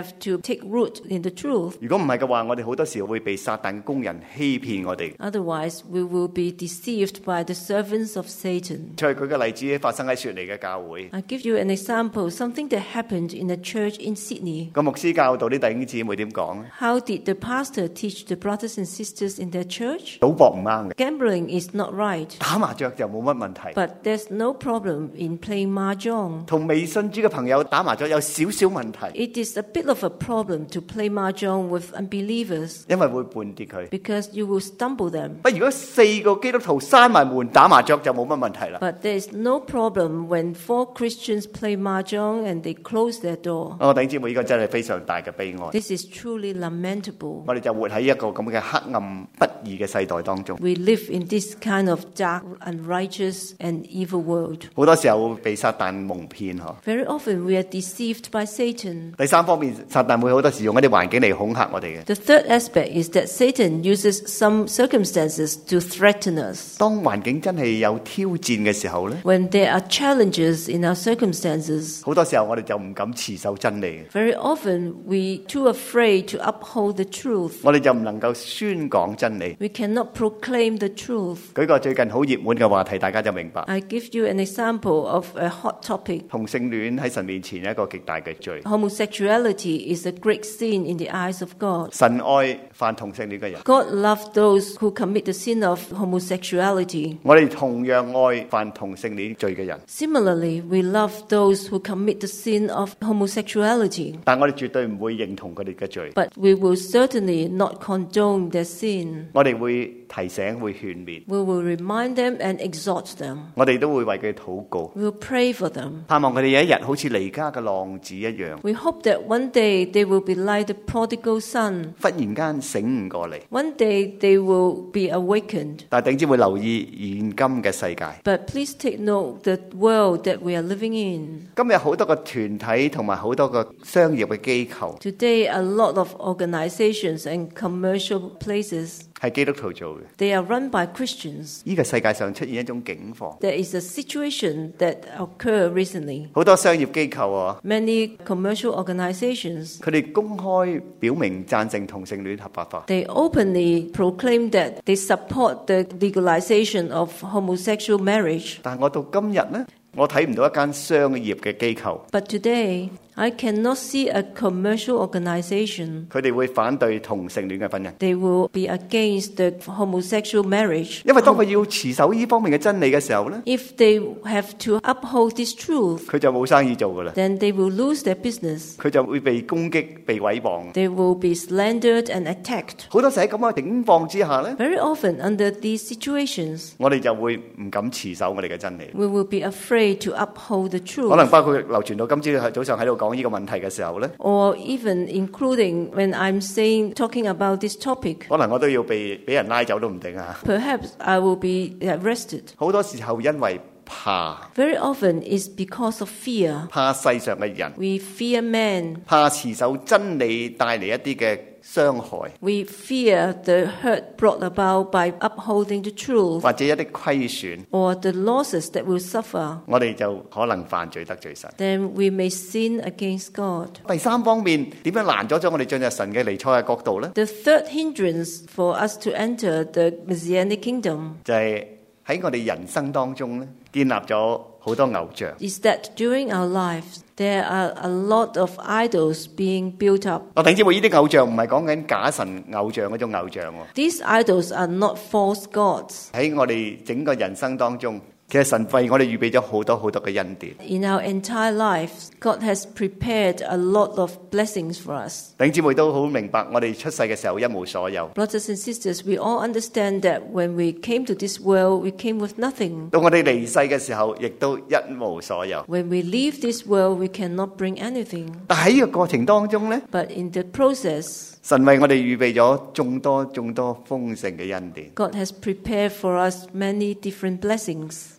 [SPEAKER 4] take root in the truth.
[SPEAKER 3] 如果唔係嘅話，我哋好多時會被撒旦工人欺騙我哋。
[SPEAKER 4] Otherwise, we will be deceived by the servants of Satan.
[SPEAKER 3] 再舉個例子發生喺雪梨嘅教會，
[SPEAKER 4] I give you an example, something that happened in a church in Sydney.
[SPEAKER 3] 個牧師教導啲弟兄姊妹點講咧？
[SPEAKER 4] How did the pastor teach the brothers and sisters in their church?
[SPEAKER 3] 賭博唔啱嘅，
[SPEAKER 4] Gambling is not right,
[SPEAKER 3] 打麻雀就冇乜問題。
[SPEAKER 4] but there's no problem in playing mahjong.
[SPEAKER 3] 同未信主嘅朋友打麻雀有少少問題，
[SPEAKER 4] It is a bit of a problem to play mahjong with unbelievers
[SPEAKER 3] 因為會絆跌佢。
[SPEAKER 4] because you will stumble them.
[SPEAKER 3] 不，如果4個基督徒閂埋門打麻雀就冇乜問題啦。
[SPEAKER 4] But there is no problem when 4 Christians play mahjong and they close their door.
[SPEAKER 3] 我弟兄姊妹，呢個真係非常大嘅悲哀。
[SPEAKER 4] This is truly lamentable.
[SPEAKER 3] 我哋就活喺一個咁嘅黑暗不義嘅世代當中，
[SPEAKER 4] We live in this kind of dark, unrighteous, and evil world.
[SPEAKER 3] 好多時候會被撒旦蒙騙嗬。
[SPEAKER 4] Very often we are deceived by Satan.
[SPEAKER 3] 第三方面，撒旦會好多時用一啲環境嚟恐嚇我哋嘅。
[SPEAKER 4] The third aspect is that Satan uses some circumstances to threaten us.
[SPEAKER 3] 當環境真係有挑戰嘅時候咧，
[SPEAKER 4] When there are challenges in our circumstances,
[SPEAKER 3] 好多時候我哋就唔敢持守真理，
[SPEAKER 4] very often we too afraid to uphold the truth.
[SPEAKER 3] 我哋就唔能夠宣講真理。
[SPEAKER 4] We cannot proclaim the truth.
[SPEAKER 3] 舉個最近好熱門嘅話題，大家就明白。
[SPEAKER 4] I give you an example of a hot topic.
[SPEAKER 3] 同性戀喺神面前係一個極大嘅罪。
[SPEAKER 4] Homosexuality is a great sin in the eyes of God.
[SPEAKER 3] 神愛犯同性戀嘅人，
[SPEAKER 4] God loves those who commit the sin of homosexuality.
[SPEAKER 3] 我哋同樣愛犯同性戀罪嘅人，
[SPEAKER 4] Similarly, we love those who commit the sin of homosexuality.
[SPEAKER 3] 但我哋絕對唔會認同佢哋嘅罪。
[SPEAKER 4] But we will certainly not condone their sin.
[SPEAKER 3] 我哋會提醒，會勸勉，
[SPEAKER 4] We will remind them and exhort them.
[SPEAKER 3] 我哋都會為佢禱告，
[SPEAKER 4] We will pray for them.
[SPEAKER 3] 盼望佢哋有一日好似離家嘅浪子一樣，
[SPEAKER 4] We hope that one day they will be like the prodigal son.
[SPEAKER 3] 忽然間醒悟過嚟。
[SPEAKER 4] One day they will be awakened.
[SPEAKER 3] 但係頂尖會留意現今嘅世界，
[SPEAKER 4] But please take note the world that we are living in.
[SPEAKER 3] 今日好多個團體同埋好多個商業嘅機構
[SPEAKER 4] Today, a lot of organizations and commercial places,
[SPEAKER 3] 係基督徒做嘅。
[SPEAKER 4] they are run by Christians.
[SPEAKER 3] 呢個世界上出現一種境況，
[SPEAKER 4] There is a situation that occurred recently.
[SPEAKER 3] 好多商業機構啊，
[SPEAKER 4] Many commercial organizations,
[SPEAKER 3] 佢哋公開表明贊成同性戀合法化，
[SPEAKER 4] they openly proclaim that they support the legalization of homosexual marriage.
[SPEAKER 3] 但係我到今日呢，我睇唔到一間商業嘅機構，
[SPEAKER 4] But today, I cannot see a commercial organization.
[SPEAKER 3] 佢哋會反對同性戀嘅婚姻，
[SPEAKER 4] They will be against the homosexual marriage.
[SPEAKER 3] 因為當佢要持守呢方面嘅真理嘅時候呢，
[SPEAKER 4] If they have to uphold this truth,
[SPEAKER 3] 佢就冇生意做噶啦，
[SPEAKER 4] then they will lose their business.
[SPEAKER 3] 佢就會被攻擊、被毀謗。
[SPEAKER 4] They will be slandered and attacked.
[SPEAKER 3] 好多時喺咁嘅境況之下呢，
[SPEAKER 4] Very often, under these situations,
[SPEAKER 3] 我哋就會唔敢持守我哋嘅真理。
[SPEAKER 4] we will be afraid to uphold the
[SPEAKER 3] 可能
[SPEAKER 4] truth.
[SPEAKER 3] 包括流傳到今朝早上喺度講呢個問題嘅時候呢，
[SPEAKER 4] Or even including when I'm talking about this topic,
[SPEAKER 3] 可能我都要俾人拉走都唔定啊！
[SPEAKER 4] perhaps I will be arrested.
[SPEAKER 3] 好多時候因為怕，
[SPEAKER 4] Very often, it's because of fear.
[SPEAKER 3] 怕世上嘅人，
[SPEAKER 4] We fear man.
[SPEAKER 3] 怕持守真理帶嚟一啲嘅傷害，
[SPEAKER 4] We fear the hurt brought about by upholding the truth
[SPEAKER 3] 或者一啲虧損，
[SPEAKER 4] or the losses that we'll suffer.
[SPEAKER 3] 我哋就可能犯罪得罪神。
[SPEAKER 4] Then we may sin against God.
[SPEAKER 3] 第三方面，點樣攔咗我哋進入神嘅彌賽亞國度呢？
[SPEAKER 4] The third hindrance for us to enter the Messianic kingdom
[SPEAKER 3] 就係喺我哋人生當中呢，建立咗好多偶像。
[SPEAKER 4] is that during our lives, there are a lot of idols being built up.
[SPEAKER 3] 我頂知喎，呢啲偶像唔係講緊假神偶像嗰種偶像喎。
[SPEAKER 4] These idols are not false gods.
[SPEAKER 3] 喺我哋整個人生當中，其實神為我哋預備咗好多好多嘅恩典。
[SPEAKER 4] In our entire lives, God has prepared a lot of blessings for us.
[SPEAKER 3] 弟兄姊妹都好明白，我哋出世嘅時候一無所有，
[SPEAKER 4] Brothers and sisters, we all understand that when we came to this world, we came with nothing.
[SPEAKER 3] 到我哋離世嘅時候，亦都一無所有。
[SPEAKER 4] When we leave this world, we cannot bring anything.
[SPEAKER 3] 但喺呢個過程當中呢，
[SPEAKER 4] But in the process,
[SPEAKER 3] 神為我哋預備咗眾多豐盛嘅恩典。
[SPEAKER 4] God has prepared for us many different blessings.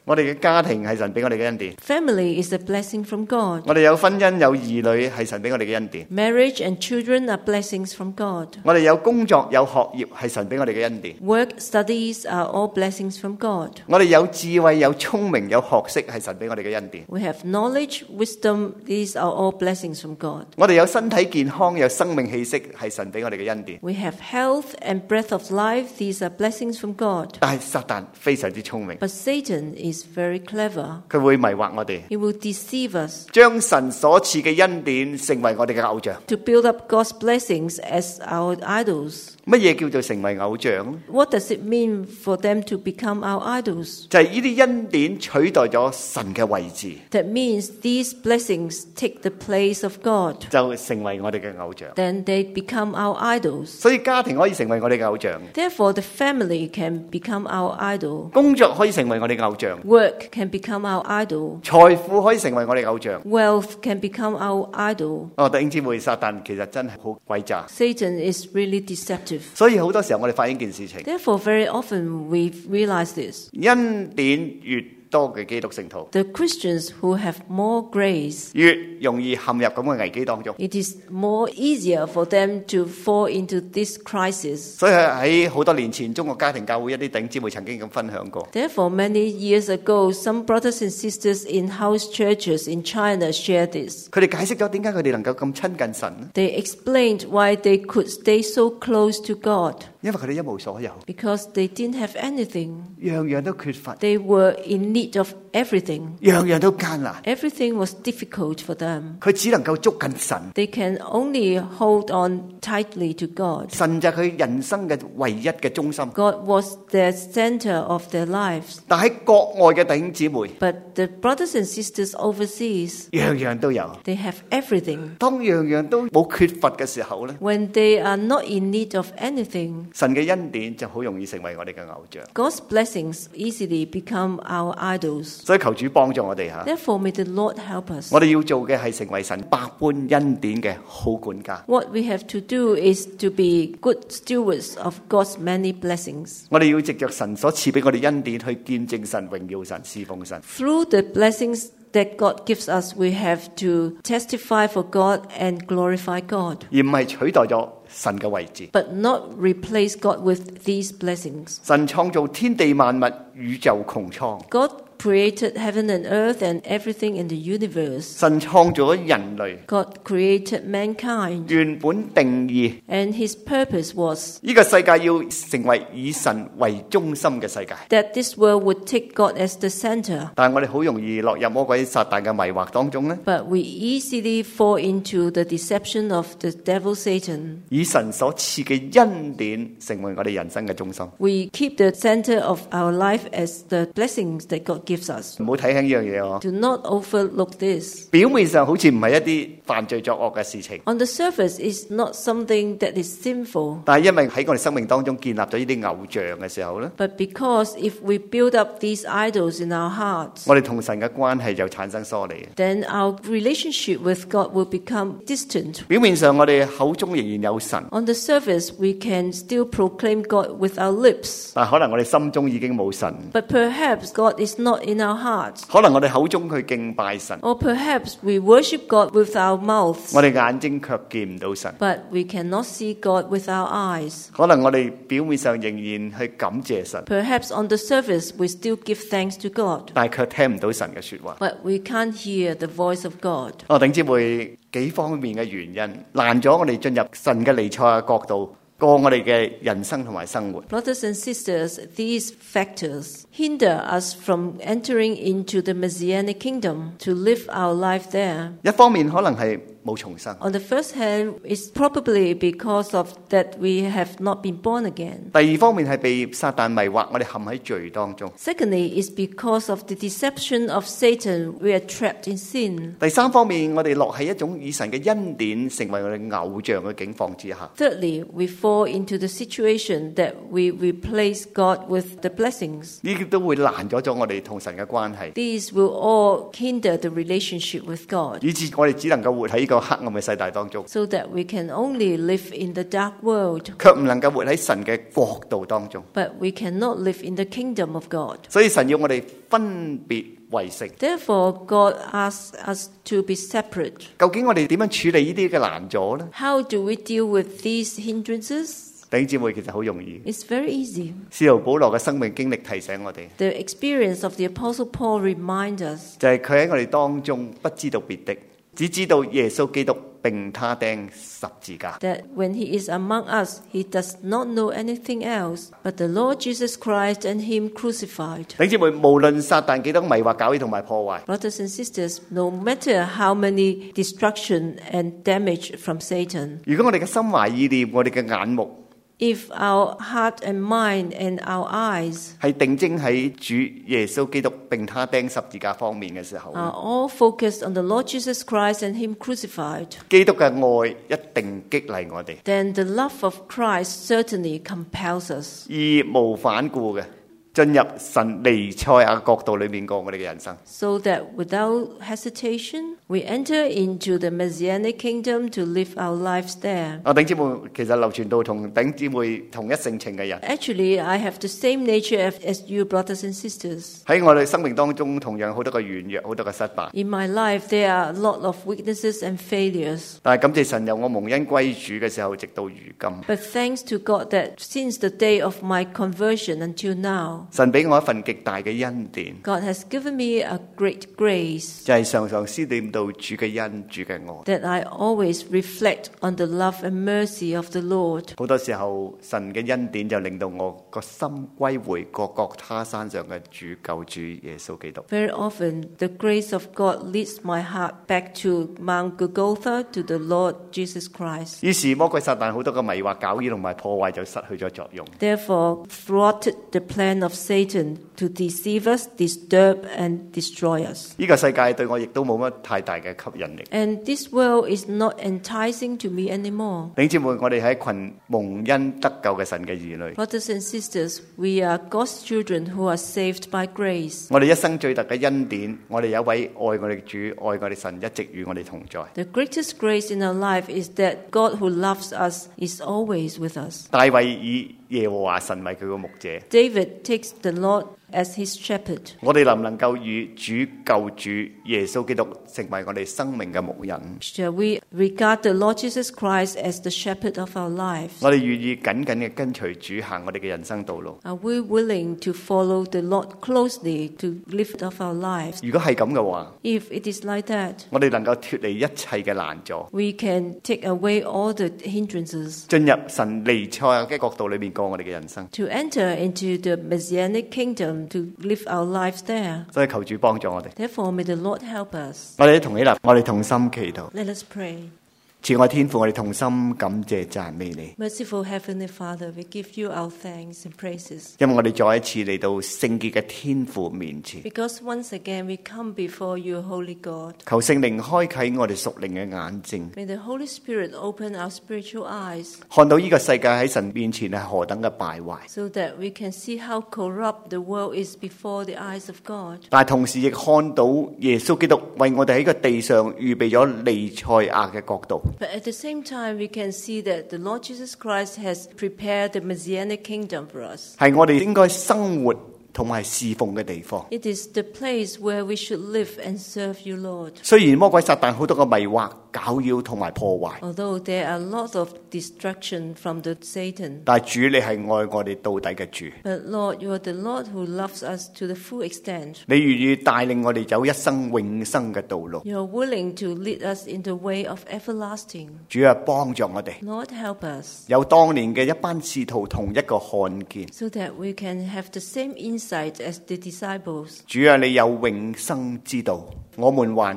[SPEAKER 3] 我哋嘅家庭係神俾我哋嘅恩典，
[SPEAKER 4] Family is a blessing from God.
[SPEAKER 3] 我哋有婚姻有兒女係神俾我哋嘅恩典，
[SPEAKER 4] Marriage and children are blessings from God.
[SPEAKER 3] 我哋有工作有學業係神俾我哋嘅恩典，
[SPEAKER 4] Work, studies are all blessings from God.
[SPEAKER 3] 我哋有智慧有聰明有學識係神俾我哋嘅恩典，
[SPEAKER 4] We have knowledge, wisdom, these are all blessings from God.
[SPEAKER 3] 我哋有身體健康有生命氣息係神俾我哋嘅恩典。
[SPEAKER 4] We have health and breath of life, these are blessings from God.
[SPEAKER 3] 但係撒旦非常之聰明，
[SPEAKER 4] But Satan is very clever.
[SPEAKER 3] 佢會迷惑我哋，
[SPEAKER 4] He will deceive us
[SPEAKER 3] 將神所賜嘅恩典成為我哋嘅偶像。
[SPEAKER 4] to build up God's blessings as our idols.
[SPEAKER 3] 乜嘢叫做成為偶像？
[SPEAKER 4] What does it mean for them to become our idols?
[SPEAKER 3] 就係呢啲恩典取代咗神嘅位置，
[SPEAKER 4] That means these blessings take the place of God.
[SPEAKER 3] 就成為我哋嘅偶像。
[SPEAKER 4] Then they become our idols.
[SPEAKER 3] 所以家庭可以成為我哋嘅偶像，
[SPEAKER 4] Therefore, the family can become our idol.
[SPEAKER 3] 工作可以成為我哋嘅偶像，
[SPEAKER 4] Work can become our idol.
[SPEAKER 3] 財富可以成為我哋嘅偶像。
[SPEAKER 4] Wealth can become our idol.
[SPEAKER 3] 弟兄姊妹，撒旦其實真係好詭詐，
[SPEAKER 4] Satan is really deceptive.
[SPEAKER 3] 所以好多時候我哋發現件事情，
[SPEAKER 4] Therefore, very often we realize this.
[SPEAKER 3] 恩典越多嘅基督聖徒，
[SPEAKER 4] The Christians who have more grace,
[SPEAKER 3] 越容易陷入咁嘅危機當中。
[SPEAKER 4] it is more easier for them to fall into this crisis.
[SPEAKER 3] 所以喺好多年前，中國家庭教會一啲弟兄姊妹曾經咁分享過，
[SPEAKER 4] Therefore, many years ago, some brothers and sisters in house churches in China shared this.
[SPEAKER 3] 佢哋解釋咗點解佢哋能夠咁親近神呢？
[SPEAKER 4] They explained why they could stay so close to God.
[SPEAKER 3] 因為佢哋一無所有，
[SPEAKER 4] Because they didn't have anything.
[SPEAKER 3] 樣樣都缺乏，
[SPEAKER 4] They were in need of everything.
[SPEAKER 3] 樣樣都艱難，
[SPEAKER 4] Everything was difficult for them.
[SPEAKER 3] 佢只能夠捉緊神。
[SPEAKER 4] They can only hold on tightly to God.
[SPEAKER 3] 神就係佢人生嘅唯一嘅中心。
[SPEAKER 4] God was the center of their lives.
[SPEAKER 3] 但喺國外嘅弟兄姊妹，
[SPEAKER 4] But the brothers and sisters overseas,
[SPEAKER 3] 樣樣都有。
[SPEAKER 4] they have everything.
[SPEAKER 3] 當樣樣都冇缺乏嘅時候呢，
[SPEAKER 4] When they are not in need of anything,
[SPEAKER 3] 神嘅恩典就好容易成為我哋嘅偶像。
[SPEAKER 4] God's blessings easily become our idols.
[SPEAKER 3] 所以求主幫助我哋吓，
[SPEAKER 4] Therefore, may the Lord help us.
[SPEAKER 3] 我哋要做嘅係成為神百般恩典嘅好管家。
[SPEAKER 4] What we have to do is to be good stewards of God's many blessings.
[SPEAKER 3] 我哋要藉着神所賜俾我哋恩典去見證神、榮耀神、侍奉神。
[SPEAKER 4] Through the blessings that God gives us, we have to testify for God and glorify God,
[SPEAKER 3] 而唔係取代咗神嘅位置。
[SPEAKER 4] but not replace God with these blessings.
[SPEAKER 3] 神創造天地萬物、宇宙穹蒼，
[SPEAKER 4] God created heaven and earth and everything in the universe.
[SPEAKER 3] 神創造咗人類，
[SPEAKER 4] God created mankind,
[SPEAKER 3] 原本定義
[SPEAKER 4] and His purpose was
[SPEAKER 3] 呢個世界要成為以神為中心嘅世界。
[SPEAKER 4] that this world would take God as the center.
[SPEAKER 3] 但係我哋好容易落入魔鬼撒旦嘅迷惑當中呢，
[SPEAKER 4] But we easily fall into the deception of the devil Satan.
[SPEAKER 3] 以神所賜嘅恩典成為我哋人生嘅中心。
[SPEAKER 4] We keep the center of our life as the blessings that God gives us.
[SPEAKER 3] 唔好睇輕呢樣嘢哦。
[SPEAKER 4] Do not overlook this.
[SPEAKER 3] 表面上好似唔係一啲犯罪作惡嘅事情，
[SPEAKER 4] On the surface, it's not something that is sinful.
[SPEAKER 3] 但係因為喺我哋生命當中建立咗呢啲偶像嘅時候呢，
[SPEAKER 4] But because if we build up these idols in our hearts,
[SPEAKER 3] 我哋同神嘅關係就產生疏離。
[SPEAKER 4] then our relationship with God will become distant.
[SPEAKER 3] 表面上我哋口中仍然有神，
[SPEAKER 4] On the surface, we can still proclaim God with our lips.
[SPEAKER 3] 但可能我哋心中已經冇神，
[SPEAKER 4] But perhaps God is not in our hearts.
[SPEAKER 3] 可能我哋口中去敬拜神，
[SPEAKER 4] Or perhaps we worship God with our mouths,
[SPEAKER 3] 我哋眼睛卻見唔到神。
[SPEAKER 4] but we cannot see God with our eyes.
[SPEAKER 3] 可能我哋表面上仍然去感謝神，
[SPEAKER 4] Perhaps on the surface we still give thanks to God,
[SPEAKER 3] 但係卻聽唔到神嘅說話。
[SPEAKER 4] but we can't hear the voice of God.
[SPEAKER 3] 弟兄姊妹，幾方面嘅原因攔咗我哋進入神嘅彌賽亞國度，過我哋嘅人生同埋生活。
[SPEAKER 4] Brothers and sisters, these factors hinder us from entering into the Messianic kingdom to live our life there.
[SPEAKER 3] 一方面可能係冇重生，
[SPEAKER 4] On the first hand, it's probably because of that we have not been born again.
[SPEAKER 3] 第二方面係被撒旦迷惑，我哋陷喺罪當中。
[SPEAKER 4] Secondly, it's because of the deception of Satan we are trapped in sin.
[SPEAKER 3] 第三方面，我哋落喺一種以神嘅恩典成為我哋偶像嘅境況之下。
[SPEAKER 4] Thirdly, we fall fall into the situation that we replace God with the blessings.
[SPEAKER 3] 呢啲都會攔咗我哋同神嘅關係，
[SPEAKER 4] These will all hinder the relationship with God,
[SPEAKER 3] 以致我哋只能夠活喺呢個黑暗嘅世界當中，
[SPEAKER 4] so that we can only live in the dark world,
[SPEAKER 3] 卻唔能夠活喺神嘅國度當中。
[SPEAKER 4] but we cannot live in the kingdom of God.
[SPEAKER 3] 所以神要我哋分別為聖。
[SPEAKER 4] Therefore, God asks us to be separate.
[SPEAKER 3] 究竟我哋點樣處理呢啲嘅難阻呢？
[SPEAKER 4] How do we deal with these hindrances?
[SPEAKER 3] 弟兄姊妹，其實好容易。
[SPEAKER 4] It's very easy.
[SPEAKER 3] 使徒保羅嘅生命經歷提醒我哋，
[SPEAKER 4] The experience of the Apostle Paul reminds us
[SPEAKER 3] 就係佢喺我哋當中不知道別的，只知道耶穌基督並他釘十字架。
[SPEAKER 4] that when he is among us, he does not know anything else but the Lord Jesus Christ and him crucified.
[SPEAKER 3] 弟兄姊妹，無論撒旦幾多迷惑、攪擾同埋破壞，
[SPEAKER 4] Brothers and sisters, no matter how many destruction and damage from Satan,
[SPEAKER 3] 如果我哋嘅心懷意念、我哋嘅眼目
[SPEAKER 4] if our heart and mind and our eyes
[SPEAKER 3] 係定睛喺主耶穌基督並他釘十字架方面嘅時候，
[SPEAKER 4] are all focused on the Lord Jesus Christ and him crucified,
[SPEAKER 3] 基督嘅愛一定激勵我哋，
[SPEAKER 4] then the love of Christ certainly compels us,
[SPEAKER 3] 義無反顧嘅進入神彌賽亞國度裏面過我哋嘅人生。
[SPEAKER 4] so that without hesitation, we enter into the Messianic kingdom to live our lives there.
[SPEAKER 3] 弟兄姊妹，其實流傳道同弟兄姊妹同一性情嘅人，
[SPEAKER 4] Actually, I have the same nature as you, brothers and sisters.
[SPEAKER 3] 喺我哋生命當中同樣好多嘅軟弱，好多嘅失敗。
[SPEAKER 4] In my life, there are a lot of weaknesses and failures.
[SPEAKER 3] 但係感謝神，由我蒙恩歸主嘅時候，直到如今，
[SPEAKER 4] But thanks to God that since the day of my conversion until now,
[SPEAKER 3] 神俾我一份極大嘅恩典，
[SPEAKER 4] God has given me a great grace
[SPEAKER 3] 就係常常思念到主嘅恩、主嘅愛。
[SPEAKER 4] that I always reflect on the love and mercy of the Lord.
[SPEAKER 3] 好多時候，神嘅恩典就令到我個心歸回各各他山上嘅主救主耶穌基督。
[SPEAKER 4] Very often, the grace of God leads my heart back to Mount Golgotha, to the Lord Jesus Christ.
[SPEAKER 3] 於是魔鬼撒旦好多嘅迷惑、攪擾同埋破壞就失去咗作用。
[SPEAKER 4] Therefore, thwarted the plan of Satan to deceive us, disturb, and destroy us.
[SPEAKER 3] 呢個世界對我亦都冇乜太大嘅吸引力。
[SPEAKER 4] And this world is not enticing to me anymore.
[SPEAKER 3] 弟兄姊妹，我哋係一群蒙恩得救嘅神嘅兒女。
[SPEAKER 4] Brothers and sisters, we are God's children who are saved by grace.
[SPEAKER 3] 我哋一生最大嘅恩典，我哋有一位愛我哋嘅主、愛我哋神一直與我哋同在。
[SPEAKER 4] The greatest grace in our life is that God who loves us is always with us.
[SPEAKER 3] 大衛以耶和華神為佢個牧者，
[SPEAKER 4] David takes the Lord as his shepherd.
[SPEAKER 3] 我哋能唔能夠與主救主耶穌基督成為我哋生命嘅牧人？
[SPEAKER 4] Shall we regard the Lord Jesus Christ as the shepherd of our lives?
[SPEAKER 3] 我哋願意緊緊嘅跟隨主行我哋嘅人生道路。
[SPEAKER 4] Are we willing to follow the Lord closely to lift up our lives?
[SPEAKER 3] 如果係咁嘅話，
[SPEAKER 4] If it is like that,
[SPEAKER 3] 我哋能夠脫離一切嘅難阻，
[SPEAKER 4] we can take away all the hindrances
[SPEAKER 3] 進入神彌賽亞嘅國度裏面過我哋嘅人生。
[SPEAKER 4] to enter into the Messianic kingdom to live our lives there.
[SPEAKER 3] 所以求主幫助我哋。
[SPEAKER 4] Therefore, may the Lord help us.
[SPEAKER 3] 我哋一同起立，我哋同心祈禱。
[SPEAKER 4] Let us pray.
[SPEAKER 3] 慈愛天父，我哋同心感謝讚美你，
[SPEAKER 4] Merciful Heavenly Father, we give you our thanks and praises.
[SPEAKER 3] 因為我哋再一次嚟到聖潔嘅天父面前，
[SPEAKER 4] Because once again we come before you, Holy God.
[SPEAKER 3] 求聖靈開啟我哋屬靈嘅眼睛，
[SPEAKER 4] May the Holy Spirit open our spiritual eyes
[SPEAKER 3] 看到呢個世界喺神面前係何等嘅敗壞，
[SPEAKER 4] so that we can see how corrupt the world is before the eyes of God.
[SPEAKER 3] 但係同時亦看到耶穌基督為我哋喺個地上預備咗彌賽亞嘅國度。
[SPEAKER 4] But at the same time, we can see that the Lord Jesus Christ has prepared the Messianic kingdom for us.
[SPEAKER 3] 係我哋應該生活同埋侍奉嘅地方。
[SPEAKER 4] It is the place where we should live and serve you, Lord.
[SPEAKER 3] 雖然魔鬼撒旦好多嘅迷惑、攪擾同埋破壞，
[SPEAKER 4] Although there are lots of destruction from the Satan,
[SPEAKER 3] 但係主你係愛我哋到底嘅主，
[SPEAKER 4] but Lord, you are the Lord who loves us to the full extent.
[SPEAKER 3] 你願意帶領我哋走一生永生嘅道路。
[SPEAKER 4] You are willing to lead us in the way of everlasting.
[SPEAKER 3] 主啊，幫助我哋，
[SPEAKER 4] Lord, help us
[SPEAKER 3] 有當年嘅一班使徒同一個看見。
[SPEAKER 4] so that we can have the same insight as the disciples.
[SPEAKER 3] 主啊，你有永生之道，我們還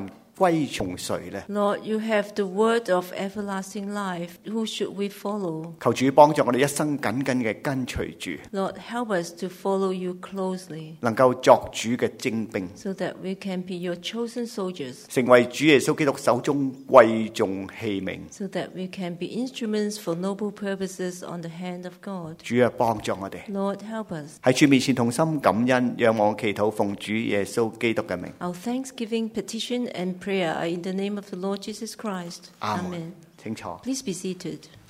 [SPEAKER 3] 歸從誰呢？
[SPEAKER 4] Lord, you have the word of everlasting life. Who should we follow?
[SPEAKER 3] 求主幫助我哋一生緊緊嘅跟隨主，
[SPEAKER 4] Lord, help us to follow you closely
[SPEAKER 3] 能夠作主嘅精兵，
[SPEAKER 4] so that we can be your chosen soldiers,
[SPEAKER 3] 成為主耶穌基督手中貴重器皿。
[SPEAKER 4] so that we can be instruments for noble purposes on the hand of God.
[SPEAKER 3] 主啊，幫助我哋
[SPEAKER 4] Lord, help us.
[SPEAKER 3] 喺主面前同心感恩，讓我祈禱奉主耶穌基督嘅名。
[SPEAKER 4] Our thanksgiving, petition, and prayer are in the name of the Lord Jesus Christ.
[SPEAKER 3] 阿門
[SPEAKER 4] Amen.
[SPEAKER 3] 請坐。
[SPEAKER 4] Please be seated.